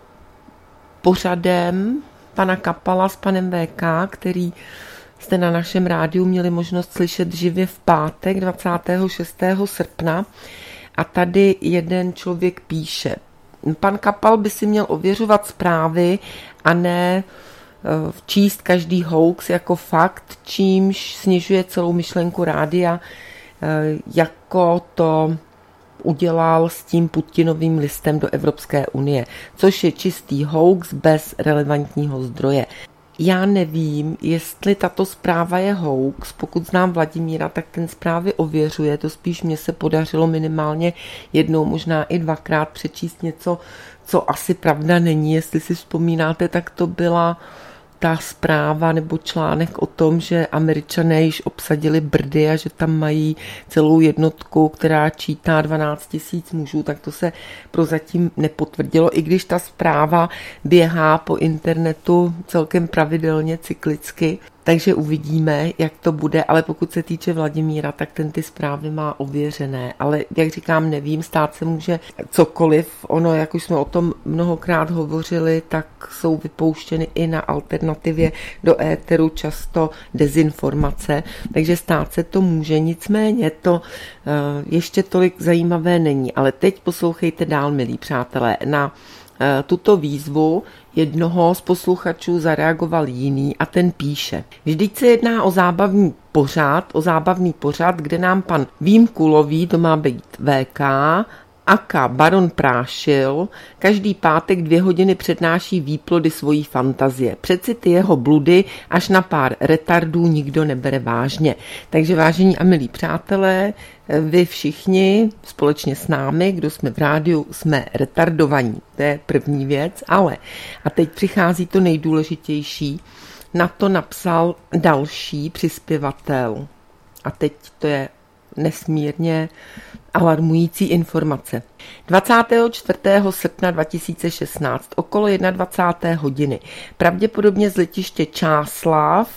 [SPEAKER 1] pořadem pana Kapala s panem V K, který jste na našem rádiu měli možnost slyšet živě v pátek dvacátého šestého srpna. A tady jeden člověk píše: pan Kapal by si měl ověřovat zprávy a ne číst každý hoax jako fakt, čímž snižuje celou myšlenku rádia, jako to udělal s tím Putinovým listem do Evropské unie, což je čistý hoax bez relevantního zdroje. Já nevím, jestli tato zpráva je hoax. Pokud znám Vladimíra, tak ten zprávy ověřuje. To spíš mně se podařilo minimálně jednou, možná i dvakrát přečíst něco, co asi pravda není. Jestli si vzpomínáte, tak to byla ta zpráva nebo článek o tom, že Američané již obsadili Brdy a že tam mají celou jednotku, která čítá dvanáct tisíc mužů, tak to se prozatím nepotvrdilo, i když ta zpráva běhá po internetu celkem pravidelně, cyklicky. Takže uvidíme, jak to bude, ale pokud se týče Vladimíra, tak ten ty zprávy má ověřené. Ale jak říkám, nevím, stát se může cokoliv. Ono, jak už jsme o tom mnohokrát hovořili, tak jsou vypouštěny i na alternativě do éteru často dezinformace, takže stát se to může. Nicméně to uh, ještě tolik zajímavé není. Ale teď poslouchejte dál, milí přátelé. Na tuto výzvu jednoho z posluchačů zareagoval jiný a ten píše: vždyť se jedná o zábavný pořad, o zábavný pořad, kde nám pan Výmkulový, to má být V K, aka Baron Prášil, každý pátek dvě hodiny přednáší výplody svojí fantazie. Přeci ty jeho bludy až na pár retardů nikdo nebere vážně. Takže, vážení a milí přátelé, vy všichni společně s námi, kdo jsme v rádiu, jsme retardovaní. To je první věc, ale a teď přichází to nejdůležitější. Na to napsal další přispěvatel. A teď to je nesmírně alarmující informace. dvacátého čtvrtého srpna dva tisíce šestnáct okolo dvacáté jedné hodiny pravděpodobně z letiště Čáslav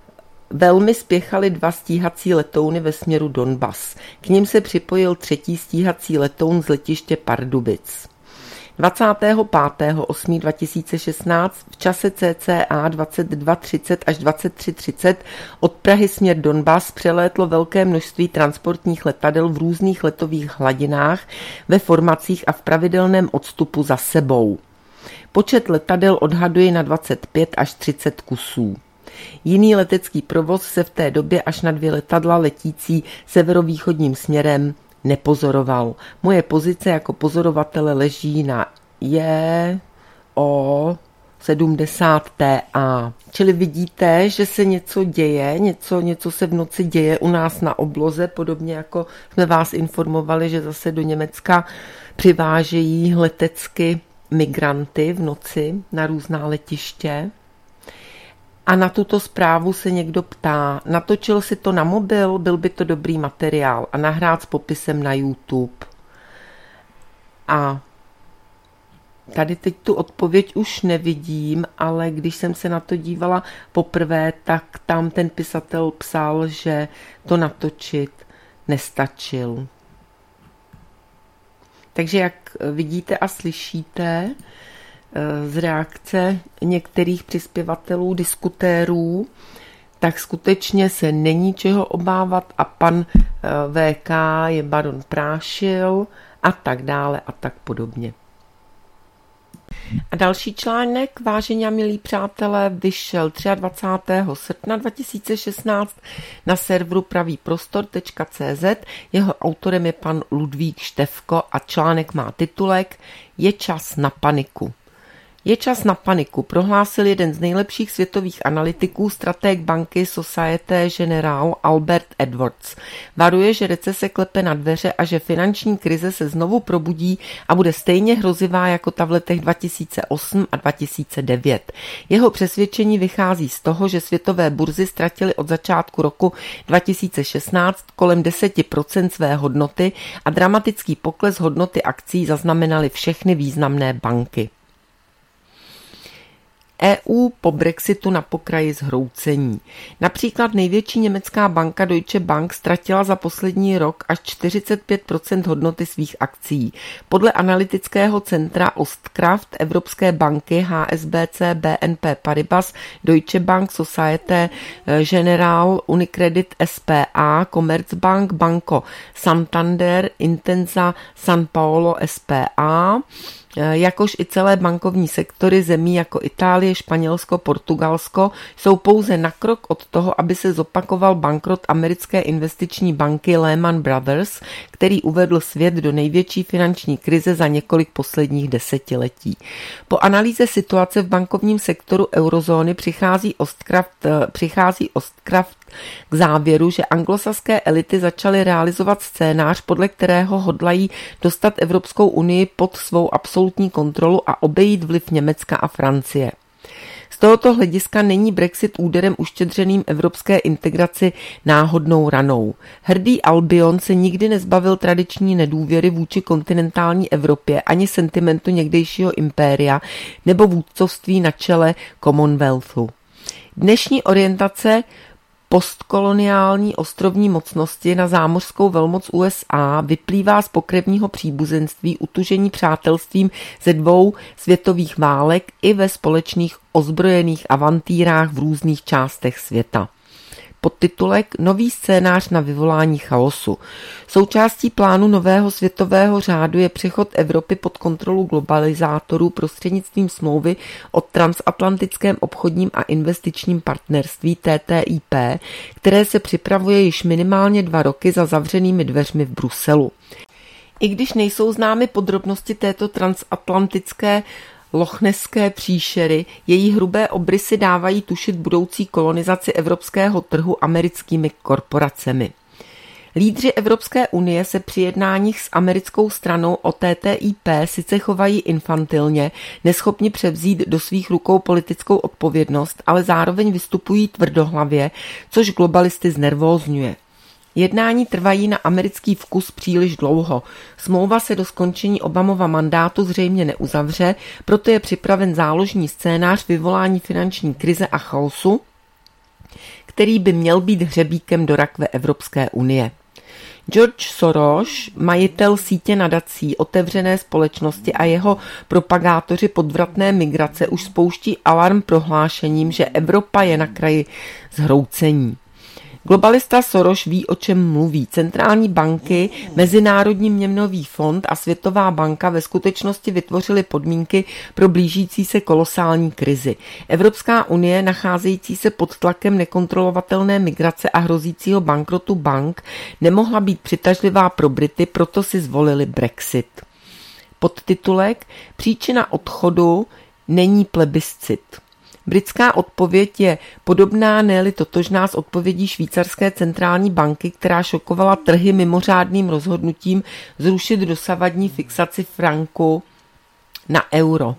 [SPEAKER 1] velmi spěchaly dva stíhací letouny ve směru Donbas. K nim se připojil třetí stíhací letoun z letiště Pardubic. dvacátého pátého osmého dva tisíce šestnáct v čase cca dvacet dva třicet až dvacet tři třicet od Prahy směr Donbas přelétlo velké množství transportních letadel v různých letových hladinách, ve formacích a v pravidelném odstupu za sebou. Počet letadel odhaduje na dvacet pět až třicet kusů. Jiný letecký provoz se v té době až na dvě letadla letící severovýchodním směrem nepozoroval. Moje pozice jako pozorovatele leží na J O sedmdesát T A. Čili vidíte, že se něco děje, něco, něco se v noci děje u nás na obloze, podobně jako jsme vás informovali, že zase do Německa přivážejí letecky migranty v noci na různá letiště. A na tuto zprávu se někdo ptá, natočil si to na mobil, byl by to dobrý materiál a nahrát s popisem na YouTube. A tady teď tu odpověď už nevidím, ale když jsem se na to dívala poprvé, tak tam ten pisatel psal, že to natočit nestačil. Takže jak vidíte a slyšíte z reakce některých přispěvatelů, diskutérů, tak skutečně se není čeho obávat a pan V K je baron Prášil a tak dále a tak podobně. A další článek, vážení a milí přátelé, vyšel dvacátého třetího srpna dva tisíce šestnáct na serveru pravý prostor tečka cé zet. Jeho autorem je pan Ludvík Štefko a článek má titulek Je čas na paniku. Je čas na paniku, prohlásil jeden z nejlepších světových analytiků, stratég banky Société Générale Albert Edwards. Varuje, že recese klepe na dveře a že finanční krize se znovu probudí a bude stejně hrozivá jako ta v letech dva tisíce osm a dva tisíce devět. Jeho přesvědčení vychází z toho, že světové burzy ztratily od začátku roku dva tisíce šestnáct kolem deset procent své hodnoty a dramatický pokles hodnoty akcií zaznamenaly všechny významné banky. E U po Brexitu na pokraji zhroucení. Například největší německá banka Deutsche Bank ztratila za poslední rok až čtyřicet pět procent hodnoty svých akcií. Podle analytického centra Ostkraft Evropské banky H S B C, B N P Paribas, Deutsche Bank, Société Générale, Unicredit S P A, Commerzbank, Banco Santander, Intesa San Paolo S P A, jakož i celé bankovní sektory zemí jako Itálie, Španělsko, Portugalsko jsou pouze na krok od toho, aby se zopakoval bankrot americké investiční banky Lehman Brothers, který uvedl svět do největší finanční krize za několik posledních desetiletí. Po analýze situace v bankovním sektoru eurozóny přichází Ostkraft, přichází Ostkraft k závěru, že anglosaské elity začaly realizovat scénář, podle kterého hodlají dostat Evropskou unii pod svou absolutní kontrolu a obejít vliv Německa a Francie. Z tohoto hlediska není Brexit úderem uštědřeným evropské integraci náhodnou ranou. Hrdý Albion se nikdy nezbavil tradiční nedůvěry vůči kontinentální Evropě ani sentimentu někdejšího impéria nebo vůdcovství na čele Commonwealthu. Dnešní orientace postkoloniální ostrovní mocnosti na zámořskou velmoc U S A vyplývá z pokrevního příbuzenství utužení přátelstvím ze dvou světových válek i ve společných ozbrojených avantýrách v různých částech světa. Podtitulek Nový scénář na vyvolání chaosu. Součástí plánu nového světového řádu je přechod Evropy pod kontrolu globalizátorů prostřednictvím smlouvy o transatlantickém obchodním a investičním partnerství T T I P, které se připravuje již minimálně dva roky za zavřenými dveřmi v Bruselu. I když nejsou známy podrobnosti této transatlantické lochneské příšery, její hrubé obrysy dávají tušit budoucí kolonizaci evropského trhu americkými korporacemi. Lídři Evropské unie se při jednáních s americkou stranou o T T I P sice chovají infantilně, neschopni převzít do svých rukou politickou odpovědnost, ale zároveň vystupují tvrdohlavě, což globalisty znervózňuje. Jednání trvají na americký vkus příliš dlouho. Smlouva se do skončení Obamova mandátu zřejmě neuzavře, proto je připraven záložní scénář vyvolání finanční krize a chaosu, který by měl být hřebíkem do rakve Evropské unie. George Soros, majitel sítě nadací Otevřené společnosti a jeho propagátoři podvratné migrace už spouští alarm prohlášením, že Evropa je na kraji zhroucení. Globalista Soros ví, o čem mluví. Centrální banky, Mezinárodní měnový fond a Světová banka ve skutečnosti vytvořily podmínky pro blížící se kolosální krizi. Evropská unie, nacházející se pod tlakem nekontrolovatelné migrace a hrozícího bankrotu bank, nemohla být přitažlivá pro Brity, proto si zvolili Brexit. Podtitulek: Příčina odchodu není plebiscit. Britská odpověď je podobná, ne-li totožná s odpovědí švýcarské centrální banky, která šokovala trhy mimořádným rozhodnutím zrušit dosavadní fixaci franku na euro.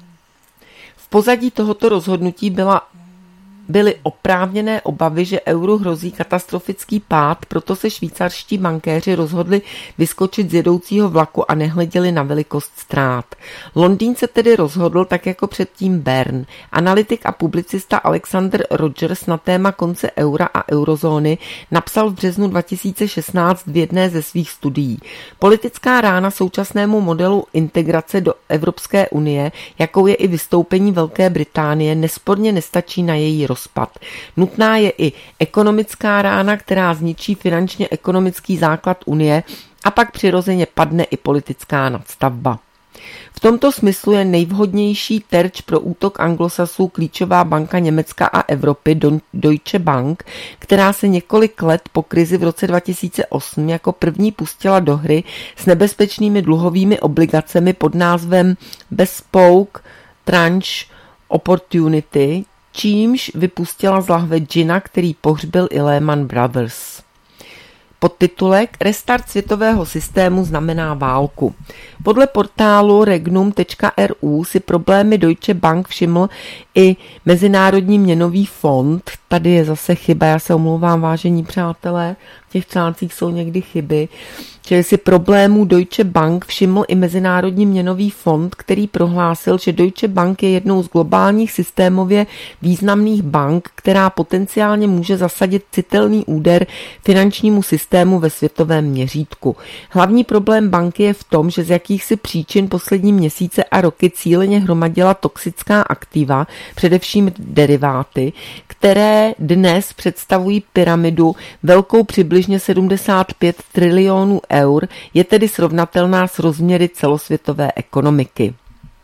[SPEAKER 1] V pozadí tohoto rozhodnutí byla byly oprávněné obavy, že euru hrozí katastrofický pád, proto se švýcarští bankéři rozhodli vyskočit z jedoucího vlaku a nehleděli na velikost ztrát. Londýn se tedy rozhodl, tak jako předtím Bern. Analytik a publicista Alexander Rogers na téma konce eura a eurozóny napsal v březnu dva tisíce šestnáct v jedné ze svých studií: Politická rána současnému modelu integrace do Evropské unie, jakou je i vystoupení Velké Británie, nesporně nestačí na její rozpad. Nutná je i ekonomická rána, která zničí finančně ekonomický základ Unie, a pak přirozeně padne i politická nadstavba. V tomto smyslu je nejvhodnější terč pro útok Anglosasů klíčová banka Německa a Evropy Deutsche Bank, která se několik let po krizi v roce dva tisíce osm jako první pustila do hry s nebezpečnými dluhovými obligacemi pod názvem Bespoke Tranche Opportunity, čímž vypustila z lahve džina, který pohřbil i Lehman Brothers. Podtitulek: Restart světového systému znamená válku. Podle portálu regnum tečka er u si problémy Deutsche Bank všiml i Mezinárodní měnový fond. Tady je zase chyba, já se omlouvám, vážení přátelé, v těch článcích jsou někdy chyby. Čili si problémů Deutsche Bank všiml i Mezinárodní měnový fond, který prohlásil, že Deutsche Bank je jednou z globálních systémově významných bank, která potenciálně může zasadit citelný úder finančnímu systému ve světovém měřítku. Hlavní problém banky je v tom, že z jakýchsi příčin poslední měsíce a roky cíleně hromadila toxická aktiva, především deriváty, které dnes představují pyramidu velkou přibližně sedmdesát pět trilionů eur, je tedy srovnatelná s rozměry celosvětové ekonomiky.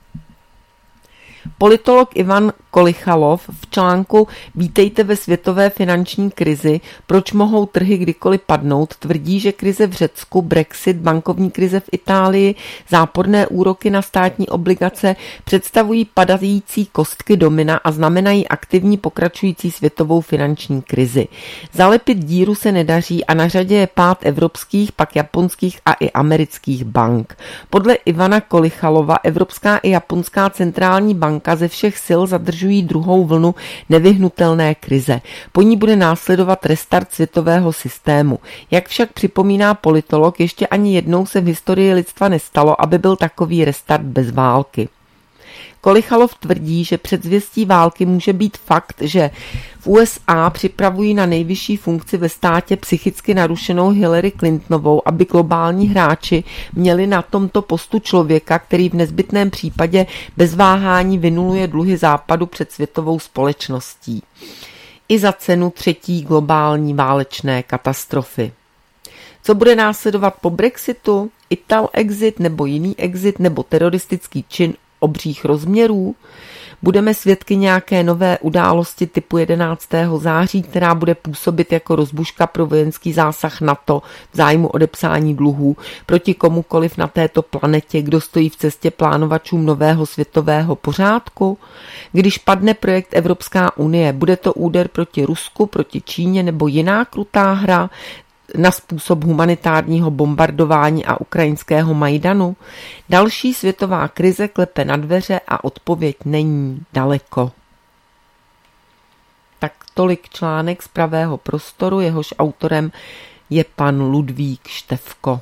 [SPEAKER 1] Politolog Ivan Kolichalov v článku Vítejte ve světové finanční krizi, proč mohou trhy kdykoliv padnout, tvrdí, že krize v Řecku, Brexit, bankovní krize v Itálii, záporné úroky na státní obligace představují padající kostky domina a znamenají aktivní pokračující světovou finanční krizi. Zalepit díru se nedaří a na řadě je pád evropských, pak japonských a i amerických bank. Podle Ivana Kolichalova Evropská i japonská centrální banka ze všech sil zadržují druhou vlnu nevyhnutelné krize. Po ní bude následovat restart světového systému. Jak však připomíná politolog, ještě ani jednou se v historii lidstva nestalo, aby byl takový restart bez války. Kolichalov tvrdí, že předzvěstí války může být fakt, že v U S A připravují na nejvyšší funkci ve státě psychicky narušenou Hillary Clintonovou, aby globální hráči měli na tomto postu člověka, který v nezbytném případě bez váhání vynuluje dluhy západu před světovou společností. I za cenu třetí globální válečné katastrofy. Co bude následovat po Brexitu? Ital exit nebo jiný exit nebo teroristický čin obřích rozměrů? Budeme svědky nějaké nové události typu jedenáctého září, která bude působit jako rozbuška pro vojenský zásah NATO v zájmu odepsání dluhů proti komukoliv na této planetě, kdo stojí v cestě plánovačům nového světového pořádku? Když padne projekt Evropská unie, bude to úder proti Rusku, proti Číně nebo jiná krutá hra na způsob humanitárního bombardování a ukrajinského Majdanu? Další světová krize klepe na dveře a odpověď není daleko. Tak tolik článek z Pravého prostoru, jehož autorem je pan Ludvík Štefko.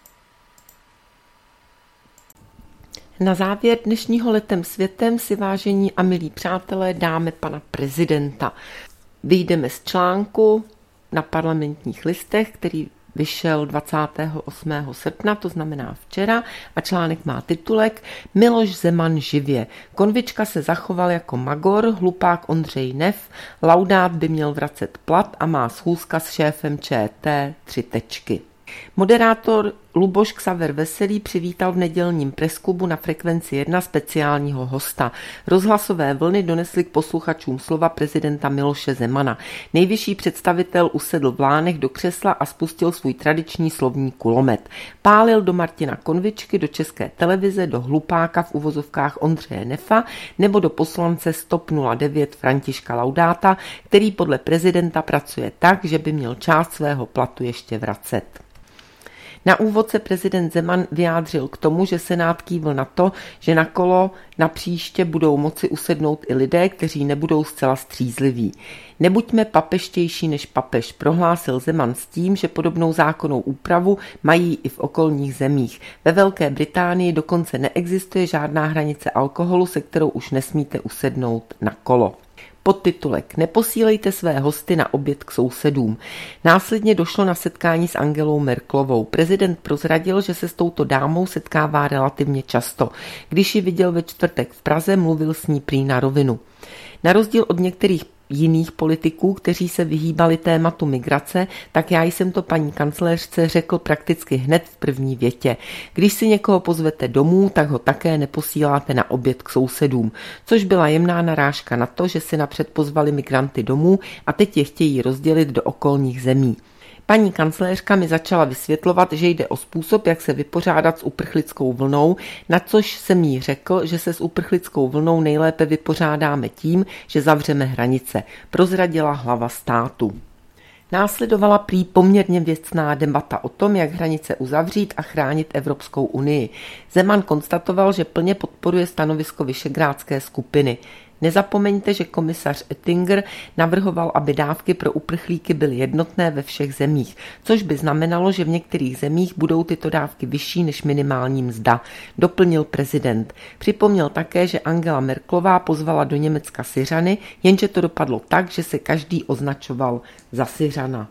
[SPEAKER 1] Na závěr dnešního Letem světem si, vážení a milí přátelé, dáme pana prezidenta. Vyjdeme z článku na Parlamentních listech, který vyšel dvacátého osmého srpna, to znamená včera, a článek má titulek Miloš Zeman živě. Konvička se zachoval jako magor, hlupák Ondřej Nef, Laudát by měl vracet plat a má schůzka s šéfem ČT, tři tečky. Moderátor Luboš Xaver Veselý přivítal v nedělním presklubu na Frekvenci jedna speciálního hosta. Rozhlasové vlny donesly k posluchačům slova prezidenta Miloše Zemana. Nejvyšší představitel usedl v lánech do křesla a spustil svůj tradiční slovní kulomet. Pálil do Martina Konvičky, do České televize, do hlupáka v uvozovkách Ondřeje Nefa nebo do poslance stop nula devět Františka Laudáta, který podle prezidenta pracuje tak, že by měl část svého platu ještě vracet. Na úvod se prezident Zeman vyjádřil k tomu, že Senát kývl na to, že na kolo na příště budou moci usednout i lidé, kteří nebudou zcela střízliví. Nebuďme papeštější než papež, prohlásil Zeman s tím, že podobnou zákonnou úpravu mají i v okolních zemích. Ve Velké Británii dokonce neexistuje žádná hranice alkoholu, se kterou už nesmíte usednout na kolo. Podtitulek Neposílejte své hosty na oběd k sousedům. Následně došlo na setkání s Angelou Merkelovou. Prezident prozradil, že se s touto dámou setkává relativně často. Když ji viděl ve čtvrtek v Praze, mluvil s ní prý na rovinu. Na rozdíl od některých jiných politiků, kteří se vyhýbali tématu migrace, tak já jsem to paní kancléřce řekl prakticky hned v první větě. Když si někoho pozvete domů, tak ho také neposíláte na oběd k sousedům, což byla jemná narážka na to, že si napřed pozvali migranty domů a teď je chtějí rozdělit do okolních zemí. Paní kancléřka mi začala vysvětlovat, že jde o způsob, jak se vypořádat s uprchlickou vlnou, na což jsem jí řekl, že se s uprchlickou vlnou nejlépe vypořádáme tím, že zavřeme hranice, prozradila hlava státu. Následovala prý poměrně věcná debata o tom, jak hranice uzavřít a chránit Evropskou unii. Zeman konstatoval, že plně podporuje stanovisko Visegrádské skupiny. Nezapomeňte, že komisař Oettinger navrhoval, aby dávky pro uprchlíky byly jednotné ve všech zemích, což by znamenalo, že v některých zemích budou tyto dávky vyšší než minimální mzda, doplnil prezident. Připomněl také, že Angela Merkelová pozvala do Německa Syřany, jenže to dopadlo tak, že se každý označoval za Syřana.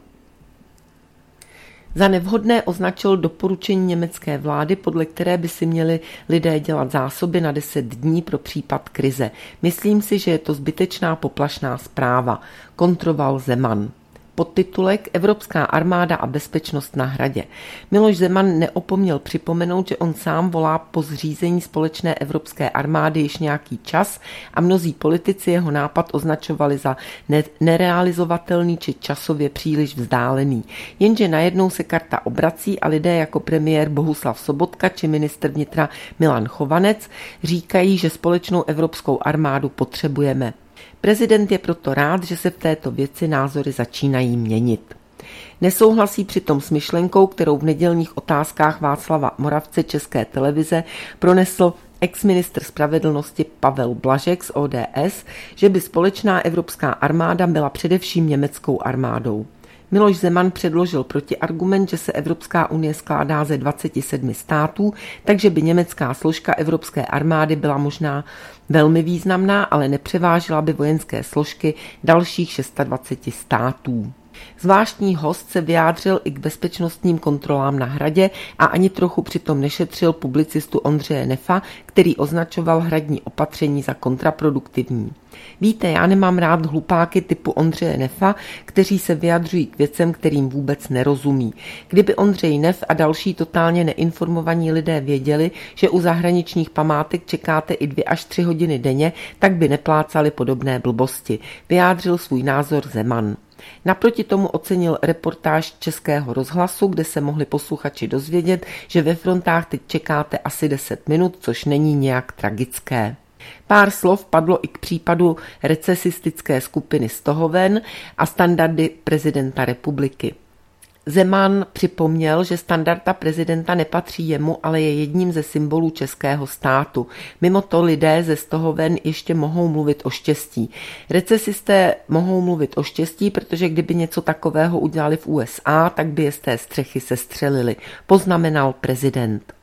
[SPEAKER 1] Za nevhodné označil doporučení německé vlády, podle které by si měli lidé dělat zásoby na deset dní pro případ krize. Myslím si, že je to zbytečná poplašná zpráva, kontroval Zeman. Podtitulek Evropská armáda a bezpečnost na Hradě. Miloš Zeman neopomněl připomenout, že on sám volá po zřízení společné evropské armády již nějaký čas a mnozí politici jeho nápad označovali za ne- nerealizovatelný či časově příliš vzdálený. Jenže najednou se karta obrací a lidé jako premiér Bohuslav Sobotka či ministr vnitra Milan Chovanec říkají, že společnou evropskou armádu potřebujeme. Prezident je proto rád, že se v této věci názory začínají měnit. Nesouhlasí přitom s myšlenkou, kterou v nedělních otázkách Václava Moravce České televize pronesl ex-ministr spravedlnosti Pavel Blažek z O D S, že by společná evropská armáda byla především německou armádou. Miloš Zeman předložil protiargument, že se Evropská unie skládá ze dvaceti sedmi států, takže by německá složka evropské armády byla možná velmi významná, ale nepřevážila by vojenské složky dalších dvaceti šesti států. Zvláštní host se vyjádřil i k bezpečnostním kontrolám na Hradě a ani trochu přitom nešetřil publicistu Ondřeje Nefa, který označoval hradní opatření za kontraproduktivní. Víte, já nemám rád hlupáky typu Ondřeje Nefa, kteří se vyjadřují k věcem, kterým vůbec nerozumí. Kdyby Ondřej Nef a další totálně neinformovaní lidé věděli, že u zahraničních památek čekáte i dvě až tři hodiny denně, tak by neplácali podobné blbosti, vyjádřil svůj názor Zeman. Naproti tomu ocenil reportáž Českého rozhlasu, kde se mohli posluchači dozvědět, že ve frontách teď čekáte asi deset minut, což není nějak tragické. Pár slov padlo i k případu recesistické skupiny Stohoven a standardy prezidenta republiky. Zeman připomněl, že standarda prezidenta nepatří jemu, ale je jedním ze symbolů českého státu. Mimo to lidé ze Stohoven ještě mohou mluvit o štěstí. Recesisté mohou mluvit o štěstí, protože kdyby něco takového udělali v U S A, tak by je z té střechy sestřelili, poznamenal prezident.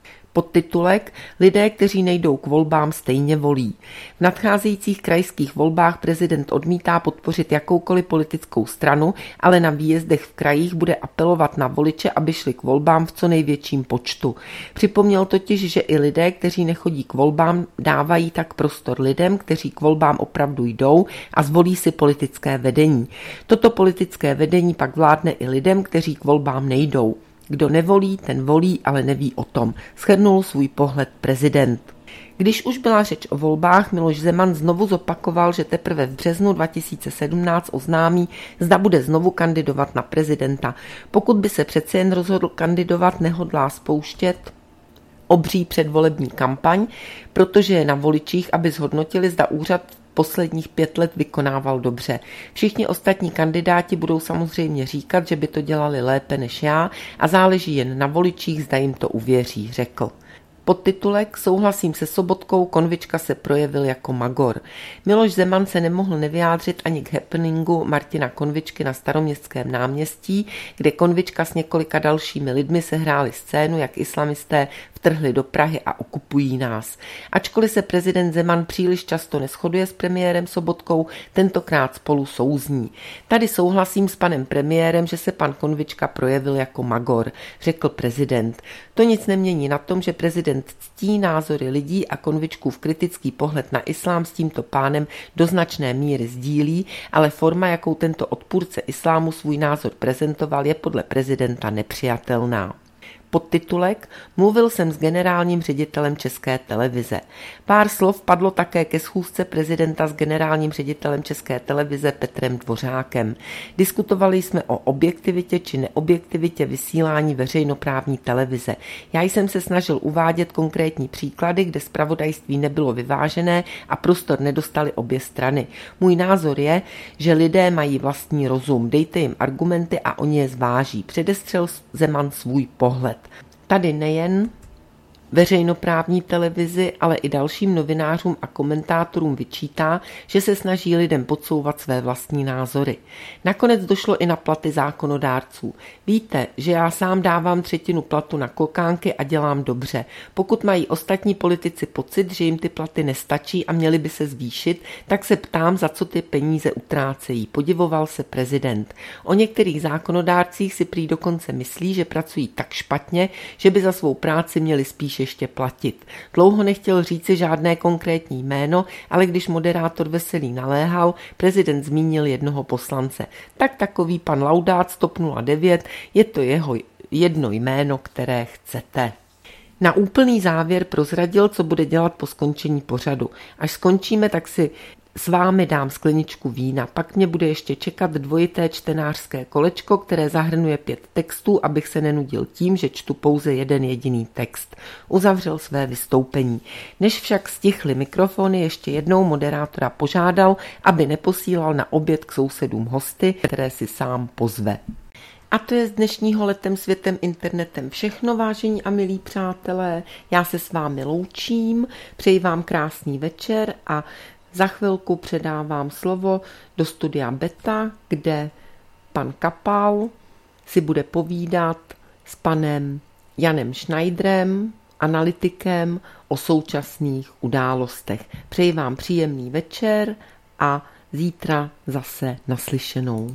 [SPEAKER 1] Podtitulek Lidé, kteří nejdou k volbám, stejně volí. V nadcházejících krajských volbách prezident odmítá podpořit jakoukoliv politickou stranu, ale na výjezdech v krajích bude apelovat na voliče, aby šli k volbám v co největším počtu. Připomněl totiž, že i lidé, kteří nechodí k volbám, dávají tak prostor lidem, kteří k volbám opravdu jdou a zvolí si politické vedení. Toto politické vedení pak vládne i lidem, kteří k volbám nejdou. Kdo nevolí, ten volí, ale neví o tom, shrnul svůj pohled prezident. Když už byla řeč o volbách, Miloš Zeman znovu zopakoval, že teprve v březnu dva tisíce sedmnáct oznámí, zda bude znovu kandidovat na prezidenta. Pokud by se přece jen rozhodl kandidovat, nehodlá spouštět obří předvolební kampaň, protože je na voličích, aby zhodnotili, zda úřad posledních pět let vykonával dobře. Všichni ostatní kandidáti budou samozřejmě říkat, že by to dělali lépe než já a záleží jen na voličích, zda jim to uvěří, řekl. Podtitulek Souhlasím se Sobotkou, Konvička se projevil jako magor. Miloš Zeman se nemohl nevyjádřit ani k happeningu Martina Konvičky na Staroměstském náměstí, kde Konvička s několika dalšími lidmi sehráli scénu, jak islamisté vtrhli do Prahy a okupují nás. Ačkoliv se prezident Zeman příliš často neshoduje s premiérem Sobotkou, tentokrát spolu souzní. Tady souhlasím s panem premiérem, že se pan Konvička projevil jako magor, řekl prezident. To nic nemění na tom, že prezident ctí názory lidí a Konvičkův kritický pohled na islám s tímto pánem do značné míry sdílí, ale forma, jakou tento odpůrce islámu svůj názor prezentoval, je podle prezidenta nepřijatelná. Podtitulek Mluvil jsem s generálním ředitelem České televize. Pár slov padlo také ke schůzce prezidenta s generálním ředitelem České televize Petrem Dvořákem. Diskutovali jsme o objektivitě či neobjektivitě vysílání veřejnoprávní televize. Já jsem se snažil uvádět konkrétní příklady, kde zpravodajství nebylo vyvážené a prostor nedostali obě strany. Můj názor je, že lidé mají vlastní rozum. Dejte jim argumenty a oni je zváží. Předestřel Zeman svůj pohled. Tady nejen veřejnoprávní televizi, ale i dalším novinářům a komentátorům vyčítá, že se snaží lidem podsouvat své vlastní názory. Nakonec došlo i na platy zákonodárců. Víte, že já sám dávám třetinu platu na klokánky a dělám dobře. Pokud mají ostatní politici pocit, že jim ty platy nestačí a měly by se zvýšit, tak se ptám, za co ty peníze utrácejí. Podivoval se prezident. O některých zákonodárcích si prý dokonce myslí, že pracují tak špatně, že by za svou práci měli spíš ještě platit. Dlouho nechtěl říci žádné konkrétní jméno, ale když moderátor Veselý naléhal, prezident zmínil jednoho poslance. Tak takový pan Laudát z TOP nula devět, je to jeho jedno jméno, které chcete. Na úplný závěr prozradil, co bude dělat po skončení pořadu. Až skončíme, tak si s vámi dám skleničku vína, pak mě bude ještě čekat dvojité čtenářské kolečko, které zahrnuje pět textů, abych se nenudil tím, že čtu pouze jeden jediný text. Uzavřel své vystoupení. Než však stichly mikrofony, ještě jednou moderátora požádal, aby neposílal na oběd k sousedům hosty, které si sám pozve. A to je z dnešního Letem světem internetem všechno, vážení a milí přátelé. Já se s vámi loučím, přeji vám krásný večer a za chvilku předávám slovo do studia Beta, kde pan Kapal si bude povídat s panem Janem Schneiderem, analytikem, o současných událostech. Přeji vám příjemný večer a zítra zase naslyšenou.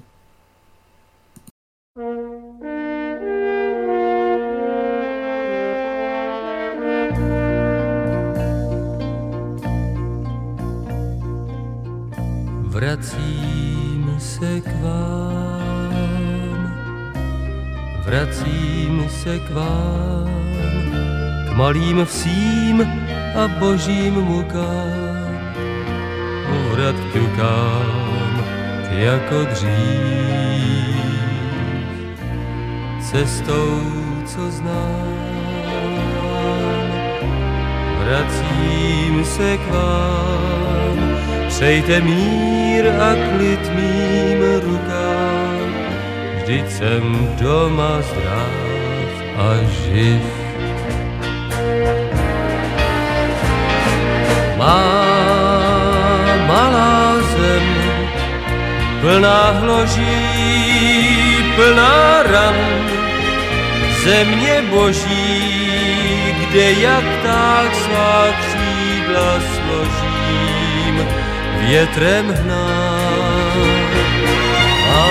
[SPEAKER 2] Vracím se k vám, vracím se k vám, k malým vsím a božím mukám. Povrat ťukám jako dřív, cestou, co znám. Vracím se k vám, přejte mír a klid mým rukám, vždyť jsem doma zdrav a živ. Má malá zem, plná hloží, plná ran, Země boží, kde jak tak svá křídla složím, větrem hnát. A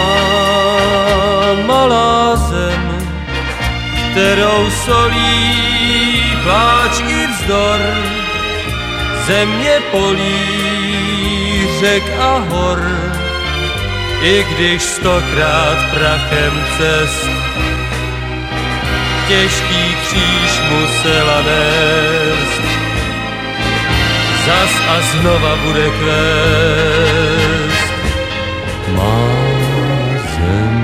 [SPEAKER 2] malá zem, kterou solí pláč i vzdor, země polí, řek a hor, i když stokrát prachem cest těžký kříž musela nést, zas a znova bude kvést má zem.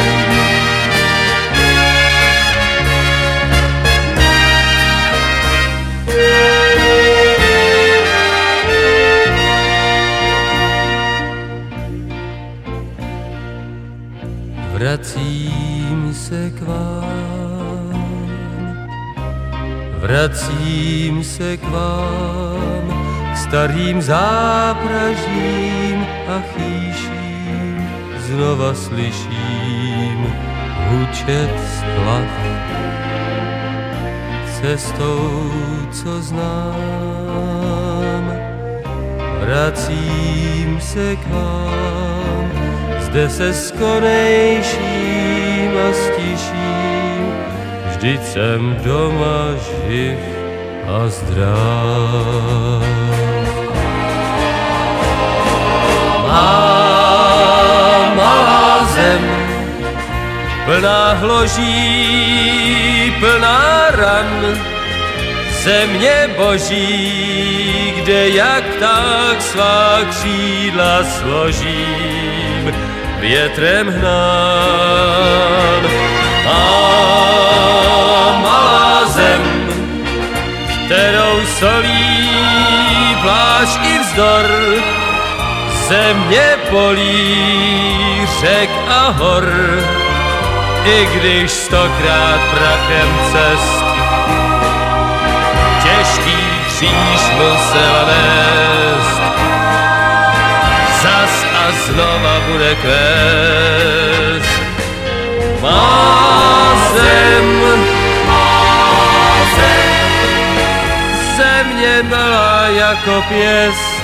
[SPEAKER 2] Vracím se k vám, vracím se k vám, k starým zápražím a chýším, znova slyším hučet splav. Cestou, co znám, vracím se k vám, zde se skonejším a stiším, vždyť jsem doma živ a zdrav. Má malá zem, plná hloží, plná ran, země boží, kde jak tak svá křídla složím, větrem hnán. A malá zem, kterou solí pláž i vzdor, země polí, řek a hor, i když stokrát prachem cest těžký kříž musela nést, zas a znova bude kvést má zem, má zem, země byla jako pěst,